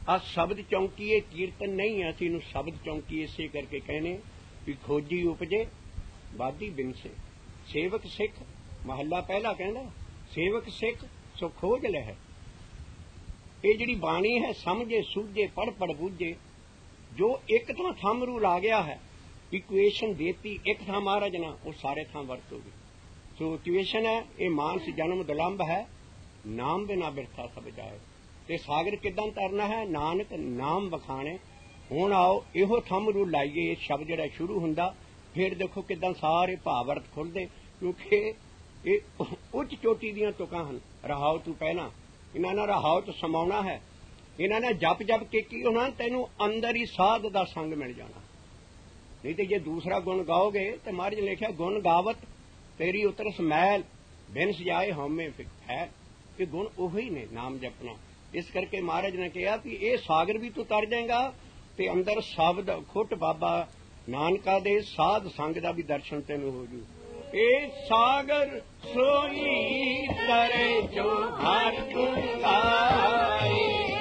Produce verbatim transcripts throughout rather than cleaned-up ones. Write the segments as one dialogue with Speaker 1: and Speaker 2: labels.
Speaker 1: आ शब्द चौंकीए कीर्तन नहीं है, असीं नूं शब्द चौंकी इसे करके कहने भी खोजी उपजे वादी बिन से। सेवक सिख महला पहला कहना सेवक सिख सो खोज लह। ये जिहड़ी बाणी है समझे सूझे पढ़ पढ़ बूझे, जो एक थां थंब रू ला गया है इक्वेशन देती एक थां महाराज ना वो सारे थां वरतोगी। सो इक्वेशन है ये मानस जन्म दुलंभ है, नाम बिना बिरथा सब जाए। ते सागर किदां तरना है नानक नाम बखाने। हुण आओ इहो थंब रू लाइए ये शब्द जिहड़ा शुरू हुंदा, फिर देखो किदां सारे भावर्थ खुलदे, क्योंकि ये उच्च चोटी दीआं तुकां हन। रहाओ तू पहना इन्हां नाल रहाओ तो समाउणा है, इन्हां ने जप जप के की होना तैनूं अंदर ही साध दा संग मिल जाना। नहीं तो जे दूसरा गुण गाओगे तो महाराज ने लिखा गुण गावत तेरी उतरस मैल बिन सजाए हौमे फैल। ये गुण उही ने नाम जपना। इस करके महाराज ने कहा कि ये सागर भी तू तर जाएगा ते अंदर शब्द खुट बाबा नानका दे साध संग दा भी दर्शन तेनू हो जू। ए सागर सोई तरे जो हर गुण गाए,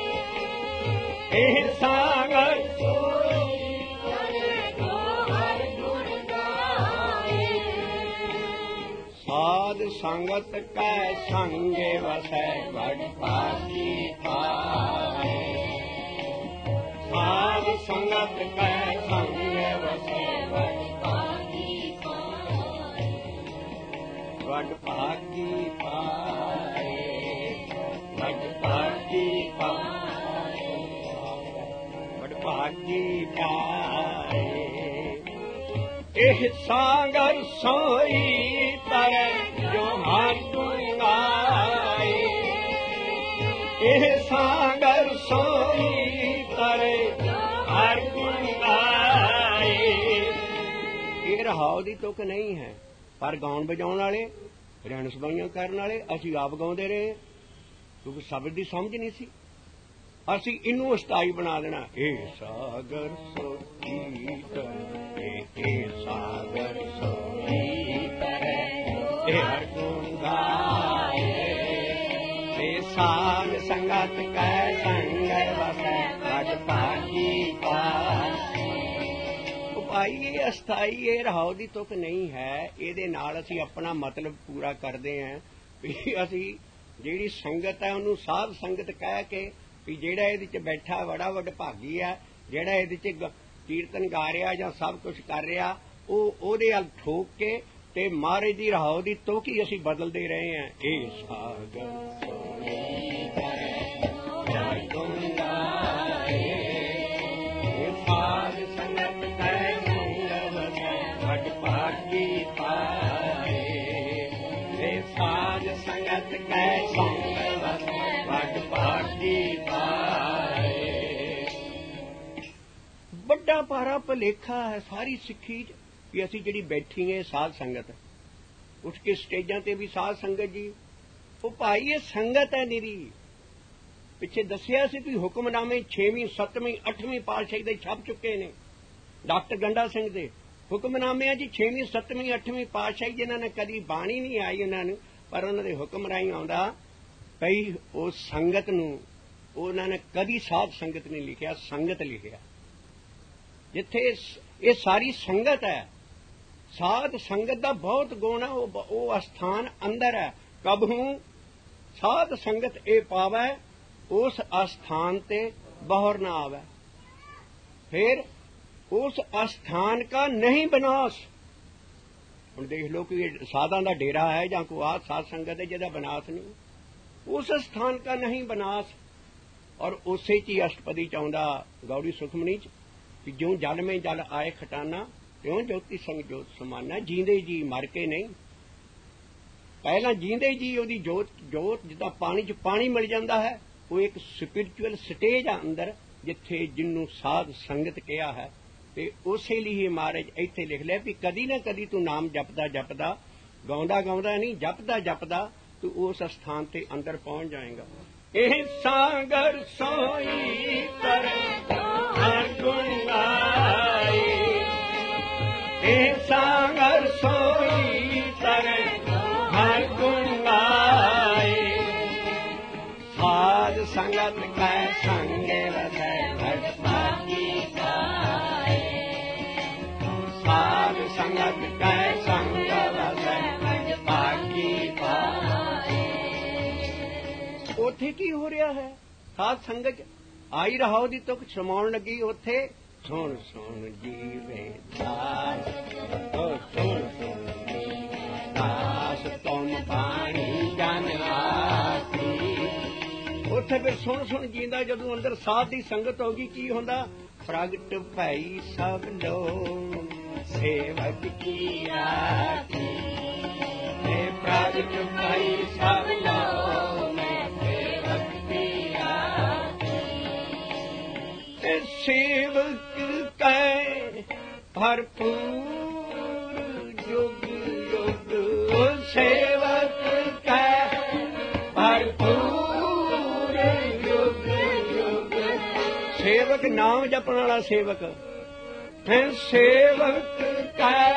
Speaker 1: ए सागर सोई तरे जो हर गुण गाए। साध संगत कै संगे वसै बड़ पासी पाए। साध संगत कै संगे वसै बड़ पासी पाए। बड़ भागी पाए बड़ भागी पाए बड़ भागी पाए। एह सागर सोई तरे जो हर गुण गाए, एह सागर सोई तरे हर गुण गाए। ये रहाओ दी तुक नहीं है, पर गाउण बजाउण वाले रहन सबाइयां करन वाले असीं आप गाउंदे रहे, क्योंकि शब्द दी समझ नहीं सी। असीं इनू अस्थाई बना देना। ए सागर सोई तरे, ए सागर सोई तरे ए हर गुण गाए। ए साध संगत कै संग वसै बड़ भागी पाए। भाई ये अस्थाई ये रहाओ दी तुक नहीं है, ਇਹਦੇ ਨਾਲ ਅਸੀਂ अपना मतलब पूरा करते हैं भी ਅਸੀਂ ਜਿਹੜੀ संगत है ਉਹਨੂੰ ਸਾਧ संगत कह के भी ਜਿਹੜਾ ਇਹਦੇ ਚ ਬੈਠਾ ਬੜਾ ਵੱਡ ਭਾਗੀ ਹੈ, ਜਿਹੜਾ ਇਹਦੇ ਚ ਕੀਰਤਨ ਗਾ ਰਿਹਾ ਜਾਂ ਸਭ ਕੁਝ ਕਰ ਰਿਹਾ, ਉਹ ਉਹਦੇ ਵੱਲ ਠੋਕ ਕੇ ਤੇ ਮਹਾਰਾਜ ਦੀ ਰਹਾਓ ਦੀ ਤੁਕ ਹੀ ਅਸੀਂ ਬਦਲਦੇ ਰਹੇ ਹਾਂ। ਇਹ ਸਾਗਰ ਸੋਈ ਤਰੇ ਹਰ ਗੁਣ ਗਾਏ, ਇਹ ਸਾਧ ਸੰਗਤ ਕੈ ਸੰਗ ਵਸੈ ਬੜ ਭਾਗੀ ਪਾਏ। ਇਹ ਸਾਧ ਸੰਗਤ ਕੈ ਸੰਗ ਵਸੈ ਬੜ ਭਾਗੀ ਪਾਏ। ਵੱਡਾ ਭਾਰਾ ਭੁਲੇਖਾ है सारी सिक्खी च कि असी जिहड़ी बैठी है साध संगत, उठ के स्टेजां ते भी साध संगत जी। वो भाई ये संगत है निरी। पिछे दसिया सी भी हुक्मनामे छेवीं सतवीं अठवीं पातशाही दे छप चुके ने। डॉक्टर गंडा सिंह दे हुक्मनामे जी छेवीं सतवीं अठवीं पातशाही जिन्हां ने कदी बाणी नहीं आई उन्हां नूं, पर उन्हां दे हुक्म राहीं आउंदा भई उस संगत नूं उन्हां ने कदी साध संगत नहीं लिखिया, संगत लिखिया। जिथे ये सारी संगत है, साध संगत का बहुत गुण है, वो अस्थान अंदर है। कबहू साध संगत ए पावै उस अस्थान ते बहर न आवे, फिर उस अस्थान का नहीं विनाश। हुण देख लो कि साधां दा डेरा है जां कोई आ साध संगत है जिहदा विनाश नहीं, उस स्थान का नहीं विनाश। और उसे च ही अष्टपदी च आउंदा गौड़ी सुखमनी च कि ज्यों जल में जल आए खटाना त्यों ज्योति संग जोत समाना। जींदे जी मर के नहीं, पहला जींदे जी ओदी जोत जोत जिद्दां पानी च पानी मिल जांदा है, वो एक स्पिरिचुअल स्टेज आ अंदर जिथे जिन्नू साध संगत कहा है। ते उसे लिए महाराज इत्थे लिख लिया भी कदी ना कदी तू नाम जपदा जपदा गाउंदा गाउंदा नहीं जपदा जपदा तू उस स्थान ते अंदर पहुंच जाएगा। एह सागर सोई तरे हर गुण गाए, एह सागर सोई तरे हर गुण गाए। साध संगत कै संगे वसै ਕੀ ਹੋ ਰਿਹਾ ਹੈ ਸਾਧ ਸੰਗਤ ਆਈ ਰਹਾਓ ਦੀ ਤੁਕ ਸਮਾਉਣ ਲੱਗੀ ਉੱਥੇ ਸੁਣ ਸੁਣ ਜੀਵੇ ਦਾਸ ਓ ਸੁਣ ਸੁਣ ਦਾਸ ਤੁਮ ਬਾਣੀ ਜਨ ਆਖੀ। ਉੱਥੇ ਫਿਰ ਸੁਣ ਸੁਣ ਜੀਂਦਾ ਜਦੋਂ ਅੰਦਰ ਸਾਧ ਦੀ ਸੰਗਤ ਹੋ ਗਈ ਕੀ ਹੁੰਦਾ ਪ੍ਰਗਟ ਭਈ ਸਭ ਲੋ ਸੇਵਕ ਕੀ ਆਖੀ। ਪ੍ਰਗਟ ਭਈ ਸਭ ਲੋ ਮੈਂ ਸੇਵਕ ਕੀ ਆਖੀ। ਸੇਵਕ ਕੈ ਭਰਪੂਰ ਜੁਗ ਜੁਗ ਸੇਵਕ ਕੈ ਭਰਪੂਰ ਜੁਗ ਜੁਗ। ਸੇਵਕ ਨਾਮ ਜਪਣ ਵਾਲਾ ਸੇਵਕ ਹੈ ਸੇਵਕ ਕੈ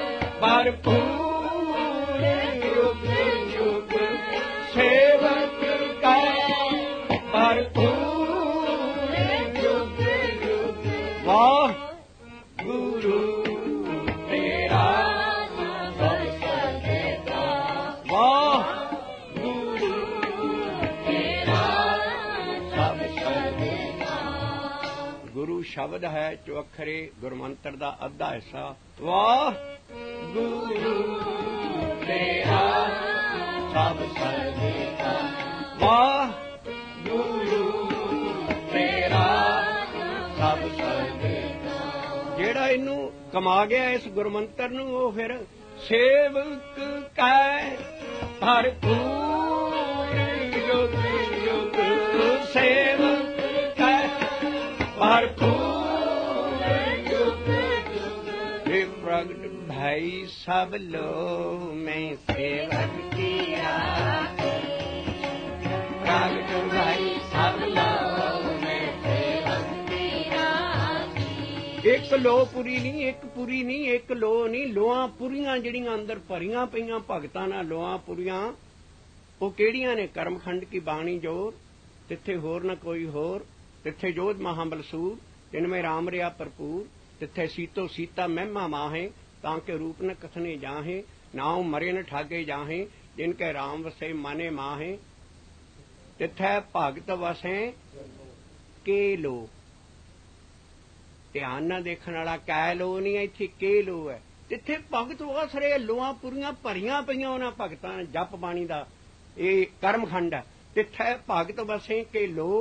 Speaker 1: ਭਰਪੂਰ ਜੁਗ ਜੁਗ ਸੇਵਕ ਕੈ ਭਰਪੂਰ ਜੁਗ ਜੁਗ। ਵਾਹ ਗੁਰੂ ਤੇਰਾ ਸਭ ਸਦਕਾ ਵਾਹ ਗੁਰੂ ਤੇਰਾ ਸਭ ਸਦਕਾ। ਗੁਰੂ ਸ਼ਬਦ ਹੈ ਚੌਖਰੇ ਗੁਰਮੰਤਰ ਦਾ ਅੱਧਾ ਹਿੱਸਾ। ਵਾਹ ਗੁਰੂ ਤੇਰਾ ਸਭ ਸਦਕਾ ਵਾਹ ਗੁਰੂ ਤੇਰਾ ਸਭ ਸਦਕਾ। ਜਿਹੜਾ ਇਹਨੂੰ ਕਮਾ ਗਿਆ ਇਸ ਗੁਰਮੰਤਰ ਨੂੰ ਉਹ ਫਿਰ ਸੇਵਕ ਕੈ ਭਰਪੂਰ ਜੁਗ ਜੁਗ ਸੇਵਕ ਕੈ ਭਰਪੂਰ ਜੁਗ ਜੁਗ। हे प्रगट भाई सब लो मैं सेवक किया। प्रगट भाई सब लो मैं सेवक किया। एक लो पुरी नहीं एक पुरी नहीं एक लो नहीं लोआं पुरियां ਜਿਹੜੀਆਂ ਅੰਦਰ ਭਰੀਆਂ ਪਈਆਂ ਭਗਤਾਂ ਨਾਲ ਲੋਆਂ ਪੁਰੀਆਂ ਉਹ ਕਿਹੜੀਆਂ ਨੇ ਕਰਮਖੰਡ ਕੀ ਬਾਣੀ ਜੋਰ ਤਿੱਥੇ ਹੋਰ ਨਾ ਕੋਈ ਹੋਰ ਤਿੱਥੇ ਜੋਧ ਮਹਾਬਲਸੂਰ ਜਿਨਮੇ ਰਾਮ ਰਿਆ ਭਰਪੂਰ तिथे सीतो सीता महिमा माहे ताके रूप न कथने जाहे नाव मरे न ठागे जाहे जिनके राम वसे माने माहे तिथे भगत वसे के लो। ध्यान न देखने वाला कै लो नहीं इत्थे के लो है तिथे भगत वसरे लोआं पुरियां भरियां पईयां उन्हां भगतां जप बाणी दा ये कर्मखंड है। तिथे भगत वसे के लो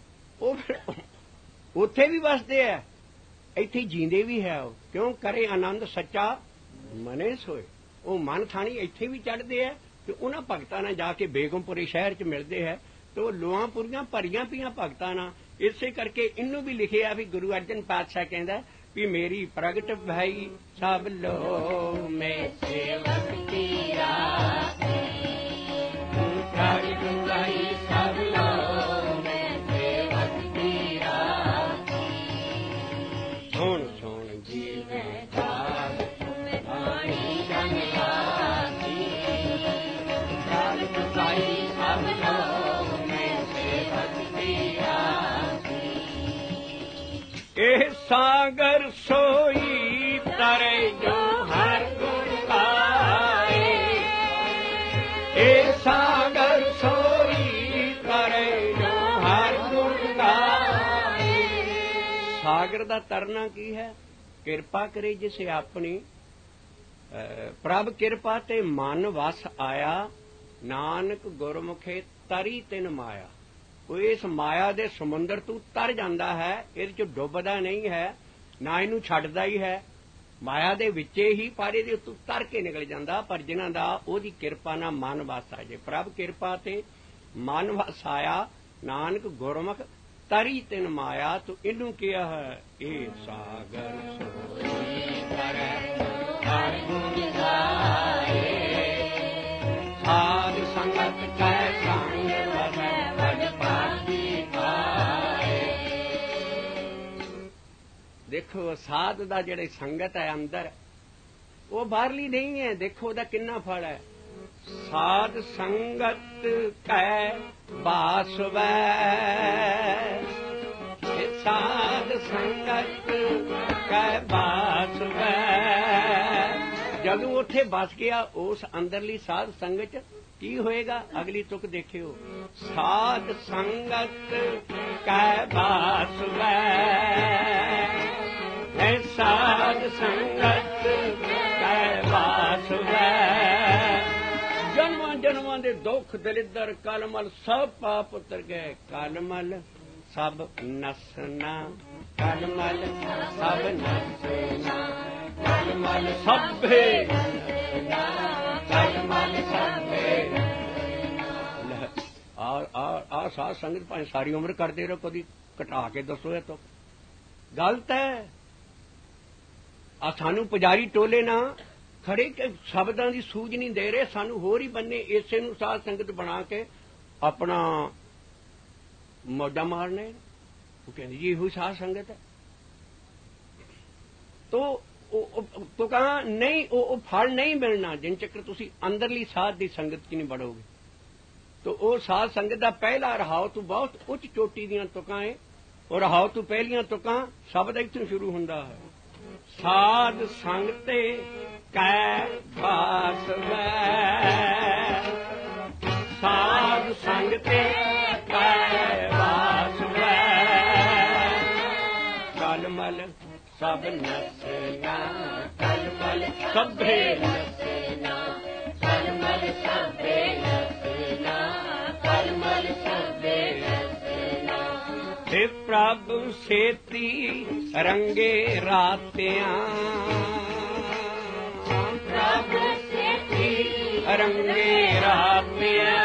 Speaker 1: उत्थे भी वसदे है ਇੱਥੇ ਜੀਂਦੇ ਵੀ ਹੈ ਉਹ ਕਿਉਂ ਕਰੇ ਆਨੰਦ ਸੱਚਾ ਮਨੇ ਸੋਏ। ਉਹ ਮਨ ਥਾਣੀ ਇੱਥੇ ਵੀ ਚੜ੍ਹਦੇ ਆ ਤੇ ਉਹਨਾਂ ਭਗਤਾਂ ਨਾਲ ਜਾ ਕੇ ਬੇਗਮਪੁਰੇ ਸ਼ਹਿਰ 'ਚ ਮਿਲਦੇ ਹੈ ਤੇ ਉਹ ਲੋਹਾਂ ਪੁਰੀਆਂ ਭਰੀਆਂ ਪਈਆਂ ਭਗਤਾਂ ਨਾਲ। ਇਸੇ ਕਰਕੇ ਇਹਨੂੰ ਵੀ ਲਿਖਿਆ ਵੀ ਗੁਰੂ ਅਰਜਨ ਪਾਤਸ਼ਾਹ ਕਹਿੰਦਾ ਵੀ ਮੇਰੀ ਪ੍ਰਗਟ ਭਾਈ ਸਭ ਲੋ ਮੈਂ ਸੇਵਕ ਕੀਆ। ਪ੍ਰਗਟ ਭਾਈ ਸਭ ਲੋ ਸੁਣ ਸੁਣ ਜੀਵੇ ਦਾਸ ਬਾਣੀ ਜਨ ਆਖੀ। ਪ੍ਰਗਟ ਭਾਈ ਸਭ ਲੋ ਮੈਂ ਸੇਵਕ ਕੀਆ। ਇਹ ਸਾਗਰ ਸੋਈ ਤਰੇ ਜੋ ਹਰ ਗੁਣ ਗਾਏ। ਇਹ ਸਾਗਰ ਸੋਈ ਤਰੇ ਜੋ ਹਰ ਗੁਣ ਗਾਏ। ਸਾਗਰ ਦਾ ਤਰਨਾ ਕੀ ਹੈ ਕਿਰਪਾ ਕਰੇ ਜਿਸ ਆਪਣੀ ਪ੍ਰਭ ਕਿਰਪਾ ਤੇ ਮਨ ਵਸ ਆਇਆ ਨਾਨਕ ਗੁਰਮੁਖੇ ਤਰੀ ਤਿਨ ਮਾਇਆ। ਉਹ ਇਸ ਮਾਇਆ ਦੇ ਸਮੁੰਦਰ ਤੋਂ ਤਰ ਜਾਂਦਾ ਹੈ ਇਹਦੇ ਚ ਡੁੱਬਦਾ ਨਹੀਂ ਹੈ ਨਾ ਇਹਨੂੰ ਛੱਡਦਾ ਹੀ ਹੈ ਮਾਇਆ ਦੇ ਵਿੱਚੇ ਹੀ ਪਰ ਇਹਦੇ ਉੱਤੋਂ ਤਰ ਕੇ ਨਿਕਲ ਜਾਂਦਾ। ਪਰ ਜਿਨ੍ਹਾਂ ਦਾ ਉਹਦੀ ਕਿਰਪਾ ਨਾਲ ਮਨ ਵਸ ਆ ਜੇ ਪ੍ਰਭ ਕਿਰਪਾ ਤੇ ਮਨ ਵਸ ਆਇਆ ਨਾਨਕ ਗੁਰਮੁਖ ਤਰੀ ਤਿਨ ਮਾਇਆ। ਤੋ ਇਹਨੂੰ ਕਿਹਾ ਹੈ ਇਹ ਸਾਗਰ ਸੋਈ ਤਰੈ ਹਰ ਗੁਣ ਗਾਏ। ਸਾਧ ਸੰਗਤ ਕੈ ਸੰਗ ਵਸੈ ਵਡ ਭਾਗੀ ਪਾਏ। ਦੇਖੋ ਸਾਧ ਦਾ ਜਿਹੜੇ ਸੰਗਤ ਹੈ ਅੰਦਰ ਉਹ ਬਾਹਰਲੀ ਨਹੀਂ ਹੈ। ਦੇਖੋ ਉਹਦਾ ਕਿੰਨਾ ਫਲ ਹੈ। ਸਾਧ ਸੰਗਤ ਕੈ ਬਾਸਵੈ। ਸਾਧ ਸੰਗਤ ਕੈ ਬਾਸਵੈ। ਜਦੋਂ ਉੱਥੇ ਬਸ ਗਿਆ ਉਸ ਅੰਦਰਲੀ ਸਾਧ ਸੰਗਤ की होएगा अगली तुक देखियो। साध संगत कै बास वै, साध संगत कै बास वै। जन्मां जन्मां दे दुख दलिदर कलमल सब पाप उतर गए। कलमल सब नसना, कलमल सब नसना, कलमल सभे नसना, कलमल सभे। आ आ साध संगत भावें सारी उम्र करते रहो, कभी घटा के दसो ये तो गलत है। आ सानू पुजारी टोले ना खड़े के शब्दां दी सूझ नहीं दे रहे, सानू होर ही बन्ने इसे नू साध संगत बना के अपना मौजा मारने। वो कहते जी यही साध संगत है। तो तो कहा नहीं, वो फल नहीं मिलना जिन चक्कर तुसी अंदरली साध दी संगत च नहीं बढ़ोगे। तो वो साध संगत दा पहला रहाव तू बहुत उच्च चोटी दियां तुकां है, और रहाव तू पहलियां तुकां शब्द इत्थों शुरू हुंदा है। साध संगते कै बास वै, साध संगते कै बास वै। कलमल सब नसना, कलमल सभे नसना, कलमल सभे नसना, कलमल सभे नसना। हे प्रभु सेती रंगे रातियां, प्रभु सेती रंगे रातियां।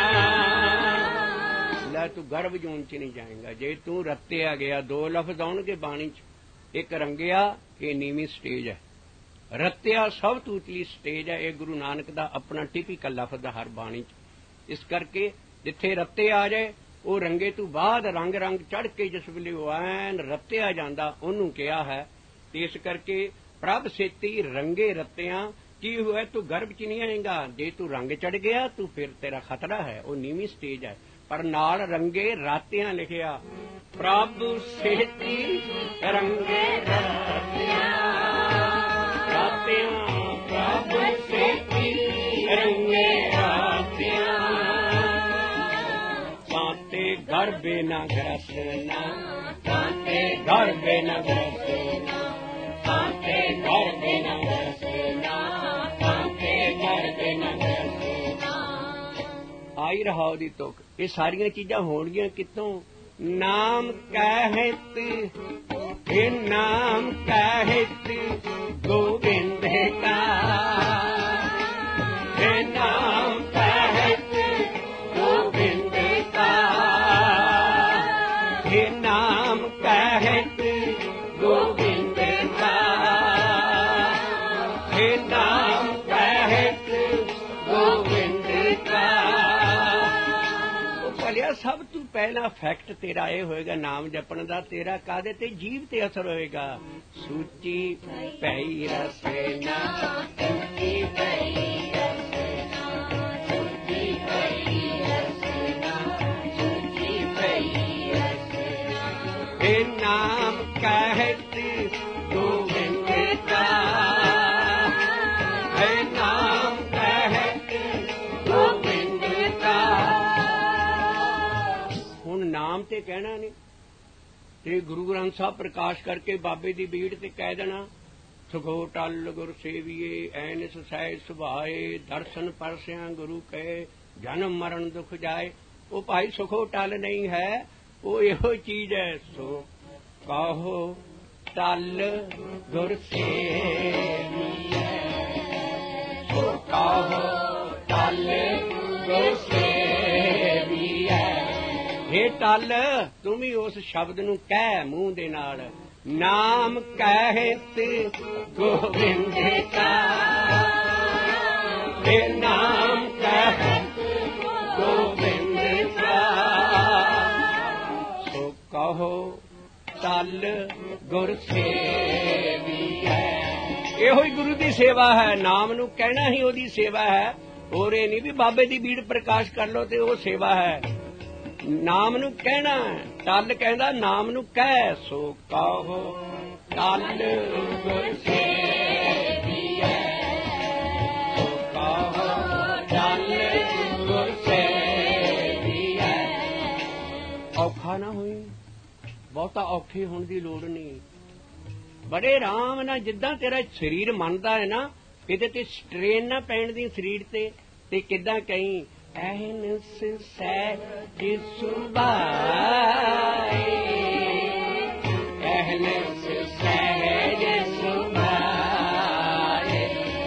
Speaker 1: लै तू गर्भ जून च नहीं जाएगा जे तू रत्या गया। दो लफ्ज आउणगे बाणी च, एक रंगिया ये नीवी स्टेज है, रत्या सब तो उतली स्टेज है। ये गुरु नानक दा अपना टिपिकल लफ्ज हर बाणी च। इस करके जिथे रत्ते आ जाए वो रंगे तो बाद रंग रंग चढ़ के जिस वेले ऐन रत्या जांदा ओनू कहा है। इस करके प्रभ सेती रंगे रत्तियां की हुआ तू गर्भ च नहीं आएगा। जे तू रंग चढ़ गया तू फिर तेरा खतरा है, वो नीवी स्टेज है। पर नाल रंगे रातियां लिखिया, प्रभ सेती रंगे रातियां, रातियां प्रभ सेती रंगे रातियां। कांटे गर्भे न ग्रसना, कांटे गर्भे न ग्रसना, कांटे गर्भे न ग्रसना, कांटे गर्भे न ग्रसना। आई रहा ओदी तुक। ये सारियां चीजां होणगियां कितों? नाम कहत, हे नाम कहत गोविंद का, हे नाम कहत गोविंद का, हे नाम कहत गोविंद का, हे नाम कहत गोविंद का। भलिया सब तू पहला फैक्ट तेरा यह होएगा नाम जपन का, तेरा कादे ते जीव ते असर होएगा। सूची पई रसना, सूची पई रसना, सूची पई रसना, सूची पई रसना। हे नाम कहत गोविंद का, हे नाम कहत गोविंद का। नाम ते कहना नहीं ते गुरु ग्रंथ साहब प्रकाश करके बाबे दी बीड़ ते कह देना, सुखो टल गुर सेविए ऐन ससै सुभाए, दर्शन परसिया गुरु कहे जन्म मरण दुख जाए। वो भाई सुखो टल नहीं है, वो यो चीज है। सो कहो टल गुर सेविए, सो कहो टल गुर सेविए। हे टल तुम ही उस शब्द नू कह मूंह दे नाल, नाम कहत गोविंद का, हे नाम कहत गोविंद का। सो कहो टल गुर सेविए। ਇਹੋ ਹੀ गुरु की सेवा है, नाम नू कहना ही ओदी सेवा है। और ये नहीं भी बाबे दी बीड़ प्रकाश कर लो ते वो सेवा है। नाम नू कहना, टल कहंदा नाम नू कह। सो कहो टल गुर सेविए, सो कहो टल ਬਹੁਤਾ ਔਖੇ ਹੋਣ ਦੀ ਲੋੜ ਨਹੀਂ। ਬੜੇ ਆਰਾਮ ਨਾਲ ਜਿੱਦਾਂ ਤੇਰਾ ਸਰੀਰ ਮੰਨਦਾ ਹੈ ਨਾ, ਇਹਦੇ ਤੇ ਸਟ੍ਰੇਨ ਨਾ ਪੈਣ ਦੀ ਸਰੀਰ ਤੇ, ਤੇ ਕਿੱਦਾਂ ਕਹੀਂ ਐਨਸ ਸਹਿਜ ਸੁਭਾਏ, ਐਨਸ ਸਹਿਜ ਸੁਭਾਏ,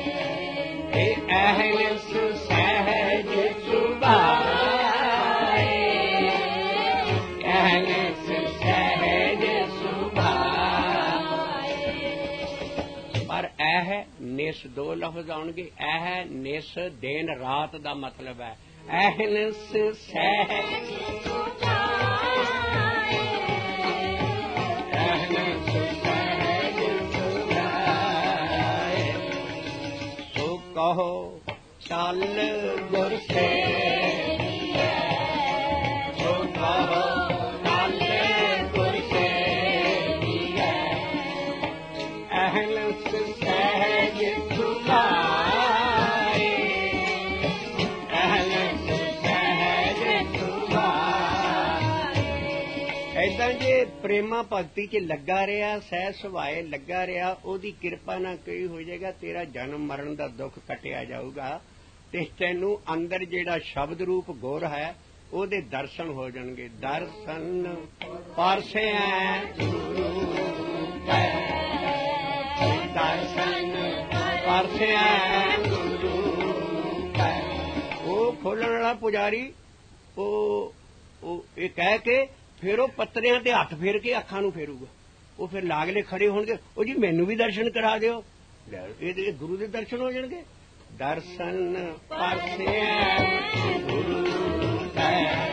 Speaker 1: ਐਨਸ ਸਹਿਜ ਸੁਭਾਏ, ਐਨਸ ਸਹਿਜ ਸੁਭਾਏ। ਪਰ ਇਹ ਨਿਸ ਦੋ ਲਫ਼ਜ਼ ਆਉਣਗੇ। ਇਹ ਨਿਸ ਦਿਨ ਰਾਤ ਦਾ ਮਤਲਬ ਹੈ। ਐਨਸ ਸਹਿਜ ਸੁਭਾਏ, ਐਨਸ ਸਹਿਜ ਸੁਭਾਏ। ਸੋ ਕਹੋ ਚੱਲ ਗੁਰ ਸੇਵੀਐ, ਸੋ ਕਹੋ ਚੱਲ ਗੁਰ ਸੇਵੀਐ, ਐਨਸ ਸਹਿਜ ਸੁਭਾਏ, ਐਨਸ ਸਹਿਜ ਸੁਭਾਏ। ਏਦਾਂ ਜੇ ਪ੍ਰੇਮਾ ਭਗਤੀ ਚ ਲੱਗਾ ਰਿਹਾ, ਸਹਿ ਸੁਭਾਏ ਲੱਗਾ ਰਿਹਾ, ਉਹਦੀ ਕਿਰਪਾ ਨਾਲ ਕੀ ਹੋ ਜਾਏਗਾ, ਤੇਰਾ ਜਨਮ ਮਰਨ ਦਾ ਦੁੱਖ ਕੱਟਿਆ ਜਾਊਗਾ, ਤੇ ਤੈਨੂੰ ਅੰਦਰ ਜਿਹੜਾ ਸ਼ਬਦ ਰੂਪ ਗੁਰ ਹੈ ਉਹਦੇ ਦਰਸ਼ਨ ਹੋ ਜਾਣਗੇ। ਦਰਸ਼ਨ ਪਰਸੈ ਗੁਰੂ ਕੈ, ਦਰਸ਼ਨ ਪਰਸੈ ਗੁਰੂ ਕੈ। ਉਹ ਖੋਲਣ ਵਾਲਾ ਪੁਜਾਰੀ ਉਹ ਉਹ ਇਹ ਕਹਿ ਕੇ ਫਿਰ ਉਹ ਪੱਤਰਿਆਂ ਤੇ ਹੱਥ ਫੇਰ ਕੇ ਅੱਖਾਂ ਨੂੰ ਫੇਰੂਗਾ। ਉਹ ਫਿਰ ਲਾਗਲੇ ਖੜੇ ਹੋਣਗੇ, ਉਹ ਜੀ ਮੈਨੂੰ ਵੀ ਦਰਸ਼ਨ ਕਰਾ ਦਿਓ। ਇਹਦੇ ਗੁਰੂ ਦੇ ਦਰਸ਼ਨ ਹੋ ਜਾਣਗੇ। ਦਰਸ਼ਨ ਪਰਸੈ ਗੁਰੂ ਕੈ,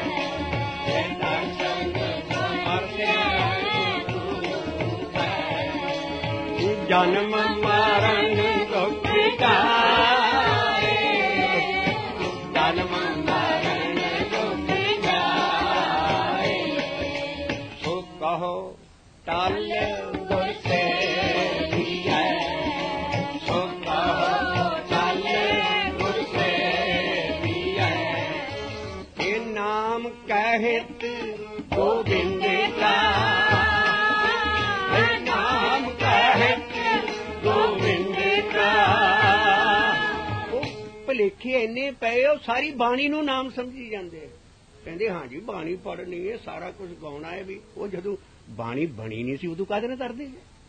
Speaker 1: ਦਰਸ਼ਨ ਪਰਸੈ ਗੁਰੂ ਕੈ। ਜਨਮ ਮਰਨ ਦੁਖ ਗਾਏ, ਜਨਮ ਮਰਨ ਦੁਖ ਗਾਏ। ਸੋ ਕਹੋ ਟਲ ਗੁਰ ਸੇਵੀਐ, ਸੋ ਕਹੋ ਟਲ ਗੁਰ ਸੇਵੀਐ। ਇਹ ਨਾਮ ਕਹਿਤ ਗੋਬਿੰਦ ਕਾ, ਇਹ ਨਾਮ ਕਹਿਤ ਗੋਬਿੰਦ ਕਾ। ਉਹ ਭੁਲੇਖੇ ਇੰਨੇ ਪਏ, ਉਹ ਸਾਰੀ ਬਾਣੀ ਨੂੰ ਨਾਮ ਸਮਝੀ ਜਾਂਦੇ। ਕਹਿੰਦੇ ਹਾਂ ਜੀ ਬਾਣੀ ਪੜ੍ਹਨੀ ਹੈ, ਸਾਰਾ ਕੁਝ ਗਾਉਣਾ ਹੈ ਵੀ। ਉਹ ਜਦੋਂ ਬਾਣੀ ਬਣੀ ਨਹੀਂ ਸੀ ਉਦੋਂ ਕਾਹਦੇ ਨਾਲ ਕਰਦੇ?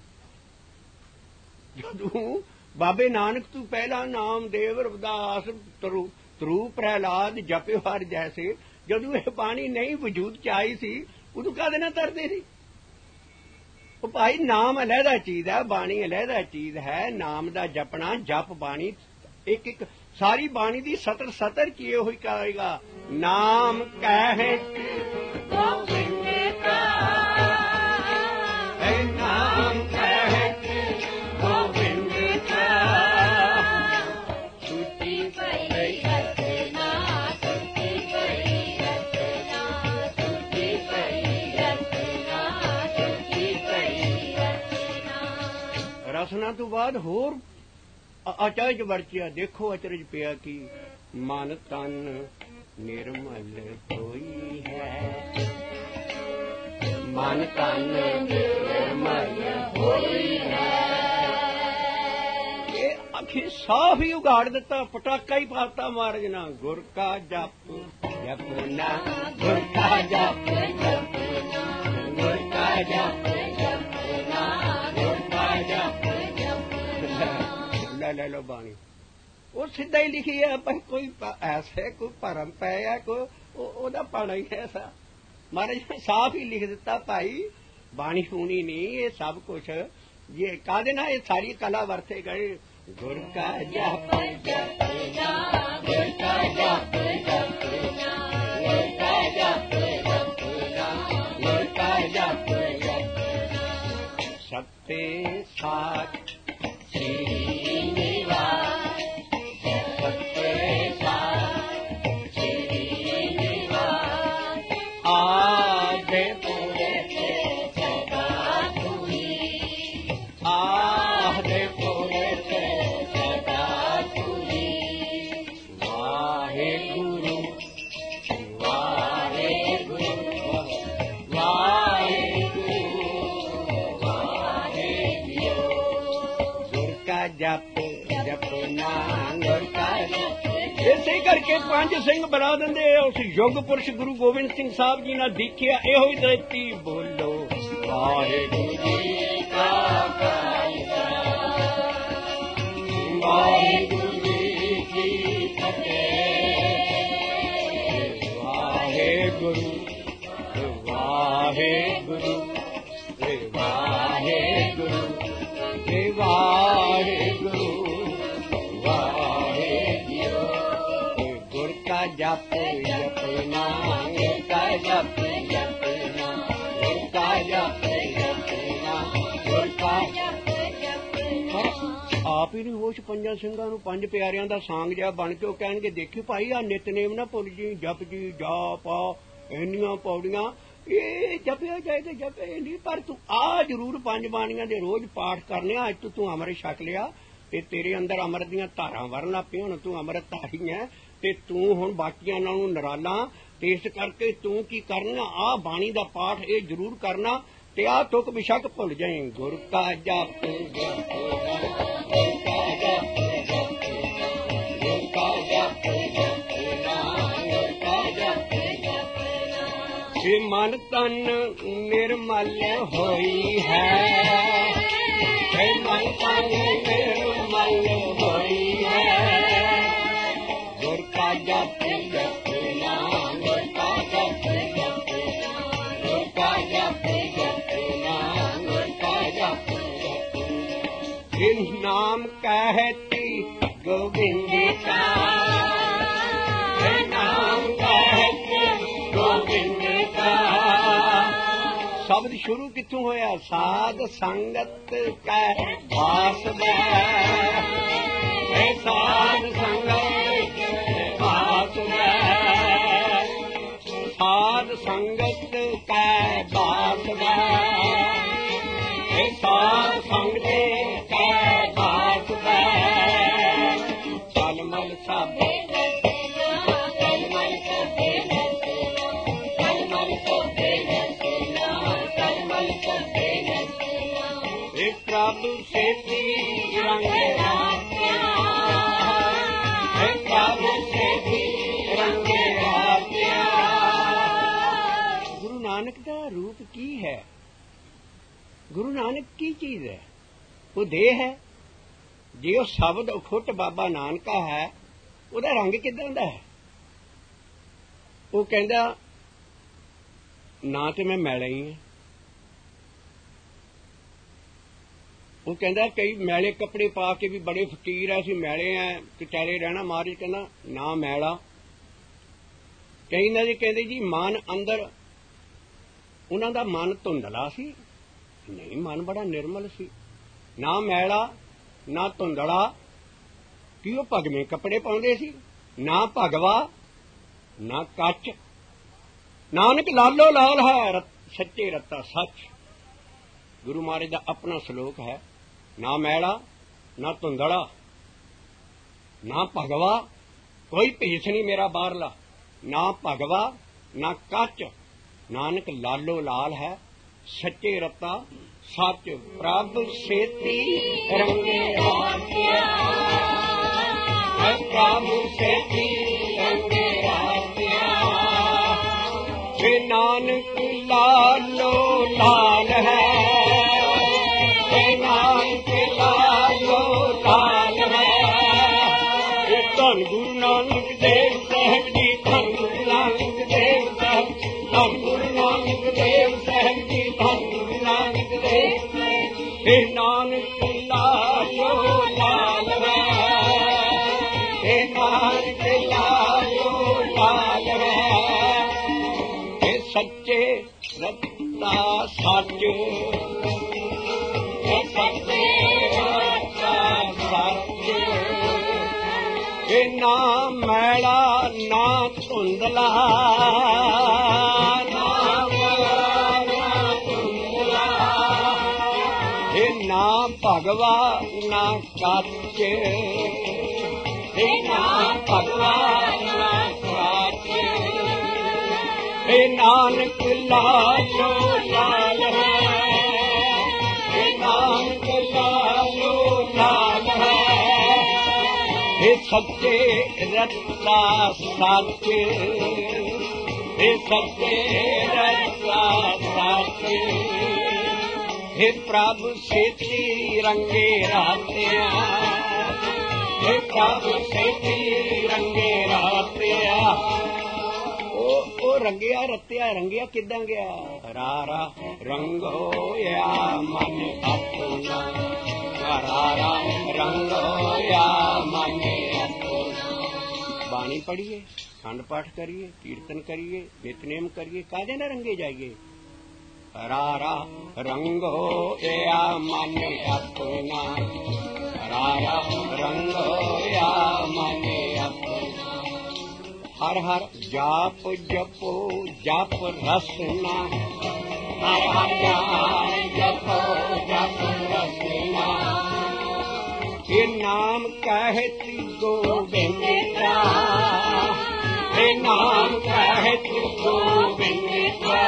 Speaker 1: ਜਦੋਂ ਬਾਬੇ ਨਾਨਕ ਤੋਂ ਪਹਿਲਾਂ ਨਾਮਦੇਵ, ਰਵਿਦਾਸ, ਤਰੂ ਤਰੂ ਪ੍ਰਹਿਲਾਦ ਜਪਿਓ ਹਰ ਜੈਸੇ, ਜਦੋਂ ਇਹ ਬਾਣੀ ਨਹੀਂ ਵਜੂਦ ਚ ਆਈ ਸੀ ਉਦੋਂ ਕਾਹਦੇ ਨਾਲ ਤਰਦੇ ਸੀ? ਉਹ ਭਾਈ ਨਾਮ ਅਲੱਗਾ ਚੀਜ਼ ਹੈ, ਬਾਣੀ ਅਲੱਗਾ ਚੀਜ਼ ਹੈ। ਨਾਮ ਦਾ ਜਪਣਾ, ਜਪ ਬਾਣੀ ਇੱਕ ਇੱਕ ਸਾਰੀ ਬਾਣੀ ਦੀ ਸਤਰ ਸਤਰ ਕੀ ਇਹੋ ਹੀ ਕਹੇਗਾ, ਨਾਮ ਕਹਿ ਗੋਬਿੰਦ ਕਾ, ਹੈ ਨਾਮ ਕਹਿ ਗੋਬਿੰਦ ਕਾ। ਛੁੱਟੀ ਪਈ ਰਚਨਾ, ਛੁੱਟੀ ਪਈ ਰਚਨਾ, ਛੁੱਟੀ ਪਈ ਰਚਨਾ, ਛੁੱਟੀ ਪਈ ਰਚਨਾ। ਰਸਨਾ ਤੋਂ ਬਾਅਦ ਹੋਰ ਅਚਰਜ ਵਰਚਿਆ। ਦੇਖੋ ਅਚਰਜ ਪਿਆ ਕੀ, ਮਨ ਤਨ ਨਿਰਮਲ ਹੋਈ ਹੈ, ਮਨ ਤਨ ਨਿਰਮਲ ਹੋਈ ਹੈ। ਇਹ ਅੱਖੀ ਸਾਫ ਹੀ ਉਗਾੜ ਦਿੱਤਾ, ਪਟਾਕਾ ਹੀ ਪਾਤਾ ਮਹਾਰਾਜ ਨਾਲ। ਗੁਰ ਕਾ ਜਪ ਜਪਨਾ, ਗੁਰ ਕਾ ਜਪ ਜਪਨਾ, ਗੁਰ ਕਾ ਜਪ ਜਪਨਾ, ਗੁਰ ਕਾ ਜਪ ਜਪਨਾ। ਲੈ ਲੋ ਬਾਣੀ, ਉਹ ਸਿੱਧਾ ਹੀ ਲਿਖੀ ਹੈ। ਭਾਈ ਕੋਈ ਐਸੇ ਕੋਈ ਭਰਮ ਪਿਆ, ਕੋਈ ਉਹਦਾ ਪਾਣਾ ਹੀ ਐਸਾ। ਮਹਾਰਾਜ ਨੇ ਸਾਫ਼ ਹੀ ਲਿਖ ਦਿੱਤਾ, ਭਾਈ ਬਾਣੀ ਸੁਣੀ ਨਹੀਂ, ਇਹ ਸਭ ਕੁਛ ਇਹ ਕਾਹਦੇ ਨਾਲ ਇਹ ਸਾਰੀ ਕਲਾ ਵਰਤੇ ਗਏ। ਗੁਰ ਕਾ ਜਪ ਜਪਨਾ, ਗੁਰ ਕਾ ਜਪ ਜਪਨਾ, ਗੁਰ ਕਾ ਜਪ ਜਪਨਾ, ਗੁਰ ਕਾ ਜਪ ਜਪਨਾ। ਸਤੇ ਸਾਚ ਸ੍ਰੀ ਨਿਵਾਸ, ਸਤੇ ਸਾਚ ਸ੍ਰੀ ਨਿਵਾਸ। ਆਦੇ ਪੁਰਖ ਸਦਾ ਤੁਹੀ, ਆਦੇ ਪੁਰਖ ਸਦਾ ਤੁਹੀ। ਵਾਹਿਗੁਰੂ ਵਾਹਿਗੁਰੂ ਵਾਹਿਗੁਰੂ पंज सिंह बना देंदे उस युग पुरुष गुरु गोबिंद सिंह साहब जी ने देखिया इहो ही धरती बोलो वाहिगुरू जी का खालसा वाहिगुरू जी की फतेह वाहिगुरू वाहिगुरू वाहिगुरू वाहिगुरू जप जपना का जप जपना का जप जपना का जप जपना आप ही नहीं होश पंजा ਸਿੰਘਾਂ ਨੂੰ ਪੰਜ ਪਿਆਰਿਆਂ ਦਾ ਸਾਂਗ ਜਿਹਾ ਬਣ ਕੇ ਉਹ ਕਹਿਣਗੇ ਦੇਖੀ ਭਾਈ ਆ ਨਿਤਨੇਮ ਨਾ ਭੁੱਲ ਜੀ ਜਪ ਜੀ ਜਾਪ ਆ ਇੰਨੀਆਂ ਪੌੜੀਆਂ ਇਹ ਜਪਿਆ ਜਾਏ ਤੇ ਜਪੇ ਨਹੀਂ ਪਰ ਤੂੰ ਆ ਜ਼ਰੂਰ ਪੰਜ ਬਾਣੀਆਂ ਦੇ ਰੋਜ਼ ਪਾਠ ਕਰਨੇ ਅੱਜ ਤੋਂ ਤੂੰ ਅੰਮ੍ਰਿਤ ਛਕ ਲਿਆ ਤੇ ਤੇਰੇ ਅੰਦਰ ਅੰਮ੍ਰਿਤ ਦੀਆਂ ਧਾਰਾਂ ਵਰਨ ਲੱਗ ਪਈਆਂ ਹੁਣ ਤੂੰ ਅੰਮ੍ਰਿਤ ਧਾਰੀ ਹੈ ਤੇ ਤੂੰ ਹੁਣ ਬਾਕੀਆਂ ਨਾਲੋਂ ਨਿਰਾਲਾ ਤੇ ਇਸ ਕਰਕੇ ਤੂੰ ਕੀ ਕਰਨਾ ਆ ਬਾਣੀ ਦਾ ਪਾਠ ਇਹ ਜ਼ਰੂਰ ਕਰਨਾ ਤੇ ਆ ਤੁਕ ਬਿਸ਼ੱਕ ਭੁੱਲ ਜਾਏ ਗੁਰ ਕਾ ਜਪ ਜੇ ਮਨ ਤਨ ਨਿਰਮਲ ਹੋਈ ਹੈ ਜੇ ਮਨ ਤਨ ਨਿਰਮਲ ਹੋਈ ਹੈ ਗੁਰ ਕਾ ਜਪ ਜਪਨਾ ਗੁਰ ਕਾ ਜਪ ਜਪਨਾ ਗੁਰ ਕਾ ਜਪ ਜਪਨਾ ਗੁਰ ਕਾ ਜਪ ਜਪਨਾ ਜਿਨ ਨਾਮ ਕਹਿਤੀ ਗੋਬਿੰਦ ਕਾ ਜਿਨ ਨਾਮ ਕਹਿਤੀ ਗੋਬਿੰਦ ਕਾ ਸ਼ਬਦ ਸ਼ੁਰੂ ਕਿੱਥੋਂ ਹੋਇਆ ਸਾਧ ਸੰਗਤ ਕੈ ਬਾਸ ਮੈਂ ਸਾਧ ਸੰਗਤ ਸਾਧ ਸੰਗਤ ਕੈ ਬਾਸ ਮੈਂ ਸਾਧ ਸੰਗਤ ਕੈ ਬਾਸ ਮੈਂ ਚਲ ਮਲ ਸਾਬੇ ਚਲ ਮਲ ਸਾਬੇ ਚਲ ਮਲ ਸਾਬੇ ਚਲ ਮਲ ਸਾਬੇ ਇਹ ਪ੍ਰਭ ਸੇਤੀ ਰੰਗ ਰਾਸਿਆ ਇਹ ਪ੍ਰਭ ਸੇਤੀ ਰੰਗ ਰਾਸਿਆ ਗੁਰੂ ਨਾਨਕ ਦਾ ਰੂਪ ਕੀ ਹੈ ਗੁਰੂ ਨਾਨਕ ਕੀ ਚੀਜ਼ ਹੈ ਉਹ ਦੇਹ ਹੈ ਜੇ ਉਹ ਸ਼ਬਦ ਅਖੁੱਟ ਬਾਬਾ ਨਾਨਕਾ ਹੈ ਉਹਦਾ ਰੰਗ ਕਿੱਦਾਂ ਦਾ ਹੈ ਉਹ ਕਹਿੰਦਾ ਨਾ ਤੇ ਮੈਂ ਮੈਲਾ ਹੀ ਹਾਂ ਉਹ ਕਹਿੰਦਾ ਕਈ ਮੈਲੇ ਕੱਪੜੇ ਪਾ ਕੇ ਵੀ ਬੜੇ ਫਕੀਰ ਆ ਅਸੀਂ ਮੈਲੇ ਆ ਕਚਾਰੇ ਰਹਿਣਾ ਮਹਾਰਾਜ ਕਹਿੰਦਾ ਨਾ ਮੈਲਾ ਕਈ ਨਾ ਜੀ ਕਹਿੰਦੇ ਜੀ ਮਨ ਅੰਦਰ ਉਹਨਾਂ ਦਾ ਮਨ ਧੁੰਦਲਾ ਸੀ ਨਹੀਂ ਮਨ ਬੜਾ ਨਿਰਮਲ ਸੀ ਨਾ ਮੈਲਾ ਨਾ ਧੁੰਦਲਾ ਕੀ ਉਹ ਭਗਵੇਂ ਕੱਪੜੇ ਪਾਉਂਦੇ ਸੀ ਨਾ ਭਗਵਾ ਨਾ ਕੱਚ ਨਾਨਕ ਲਾਲੋ ਲਾਲ ਹੈ ਸੱਚੇ ਰੱਤਾ ਸੱਚ ਗੁਰੂ ਮਹਾਰਾਜ ਦਾ ਆਪਣਾ ਸ਼ਲੋਕ ਹੈ ਨਾ ਮੈਲਾ ਨਾ ਧੁੰਦਲਾ ਨਾ ਭਗਵਾ ਕੋਈ ਭੇਸ ਨਹੀਂ ਮੇਰਾ ਬਾਹਰਲਾ ਨਾ ਭਗਵਾ ਨਾ ਕੱਚ ਨਾਨਕ ਲਾਲੋ ਲਾਲ ਹੈ ਸੱਚੇ ਰੱਤਾ ਸੱਚ ਪ੍ਰਭ ਸੇਤੀ ਰੰਗੇ ਰਾਸਿਆ ਪ੍ਰਭ ਸੇਤੀ ਰੰਗੇ ਰਾਸਿਆ ਜੇ ਨਾਨਕ ਲਾਲੋ ਲਾਲ ਹੈ ਜੇ ਨਾਨਕ ਲਾਲੋ ਲਾਲ ਹੈ ਇਹ ਧੰਨ ਗੁਰੂ ਨਾਨਕ ਦੇਵ ਸਾਹਿਬ ਜੀ ਧੰਨ ਗੁਰੂ ਨਾਨਕ ਦੇਵ ਸਾਹਿਬ ਧੰਨ ਗੁਰੂ ਨਾਨਕ ਦੇਵ ਸਾਹਿਬ ਜੀ ਧੰਨ ਗੁਰੂ ਨਾਨਕ ਦੇਵ ਇਹ ਨਾਨਕ ਲਾਲੋ ਲਾਲ ਹੈ ਇਹ ਨਾਨਕ ਲਾਲੋ ਲਾਲ ਹੈ ਇਹ ਸੱਚੇ ਰੱਤਾ ਸੱਚ ਇਹ ਸੱਚੇ ਰੱਤਾ ਸੱਚ ਇਹ ਨਾ ਮੈਲਾ ਨਾ ਧੁੰਦਲਾ ਨਾ ਮੈਲਾ ਨਾ ਧੁੰਦਲਾ ਇਹ ਨਾ ਭਗਵਾ ਨਾ ਕੱਚ ਇਹ ਨਾ ਭਗਵਾ ਨਾ ਕੱਚ ਇਹ ਨਾਨਕ ਲਾਲੋ ਲਾਲ ਹੈ ਇਹ ਨਾਨਕ ਲਾਲੋ ਲਾਲ ਹੈ ਇਹ सच्चे रत्ता सच, हे सच्चे रत्ता सच, हे प्रभु सेती रंगे रातिया, हे प्रभु सेती रंगे रातिया। ओ रंगिया रत्तिया रंगिया किदां गया, रारा रंगोया मन अपना, रारा रंगोया मन अपना। बाणी पढ़िए, खंड पाठ करिए, कीर्तन करिए, नितनेम करिए, काजे ना रंगे जाइए। रारा रंगोया मन अपना, रारा रंगोया मन अपना। हर हर जाप जपो जप रसना, हर हर जाप जपो जप रसना। ये नाम कहत गोविंद का, ये नाम कहत गोविंद का।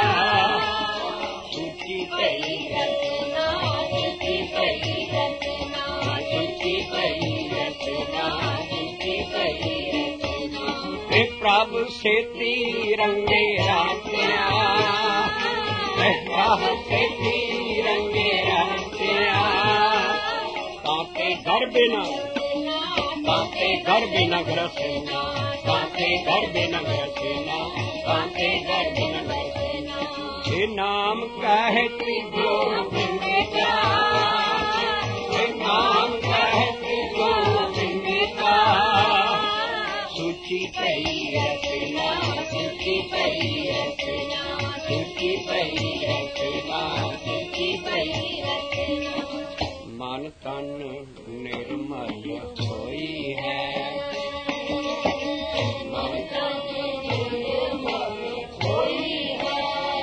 Speaker 1: सुची पई रचना, सुची पई रचना, सुची पई रचना, सुची पई रचना। हे प्रभु सेती रंगे रातिया, हे प्रभु सेती रंगे रातिया। ताते घर बिना, ताते घर बिना ग्रसना, ताते घर बिना ग्रसना, ताते घर बिना ग्रसना। हे नाम कहत गोविंद का, हे नाम कहत गोविंद का। सुची पई रचना, सुची पई रचना, सुची पई रचना, सुची पई रचना। मन तन निर्मल होई है, मन तन निर्मल होई है।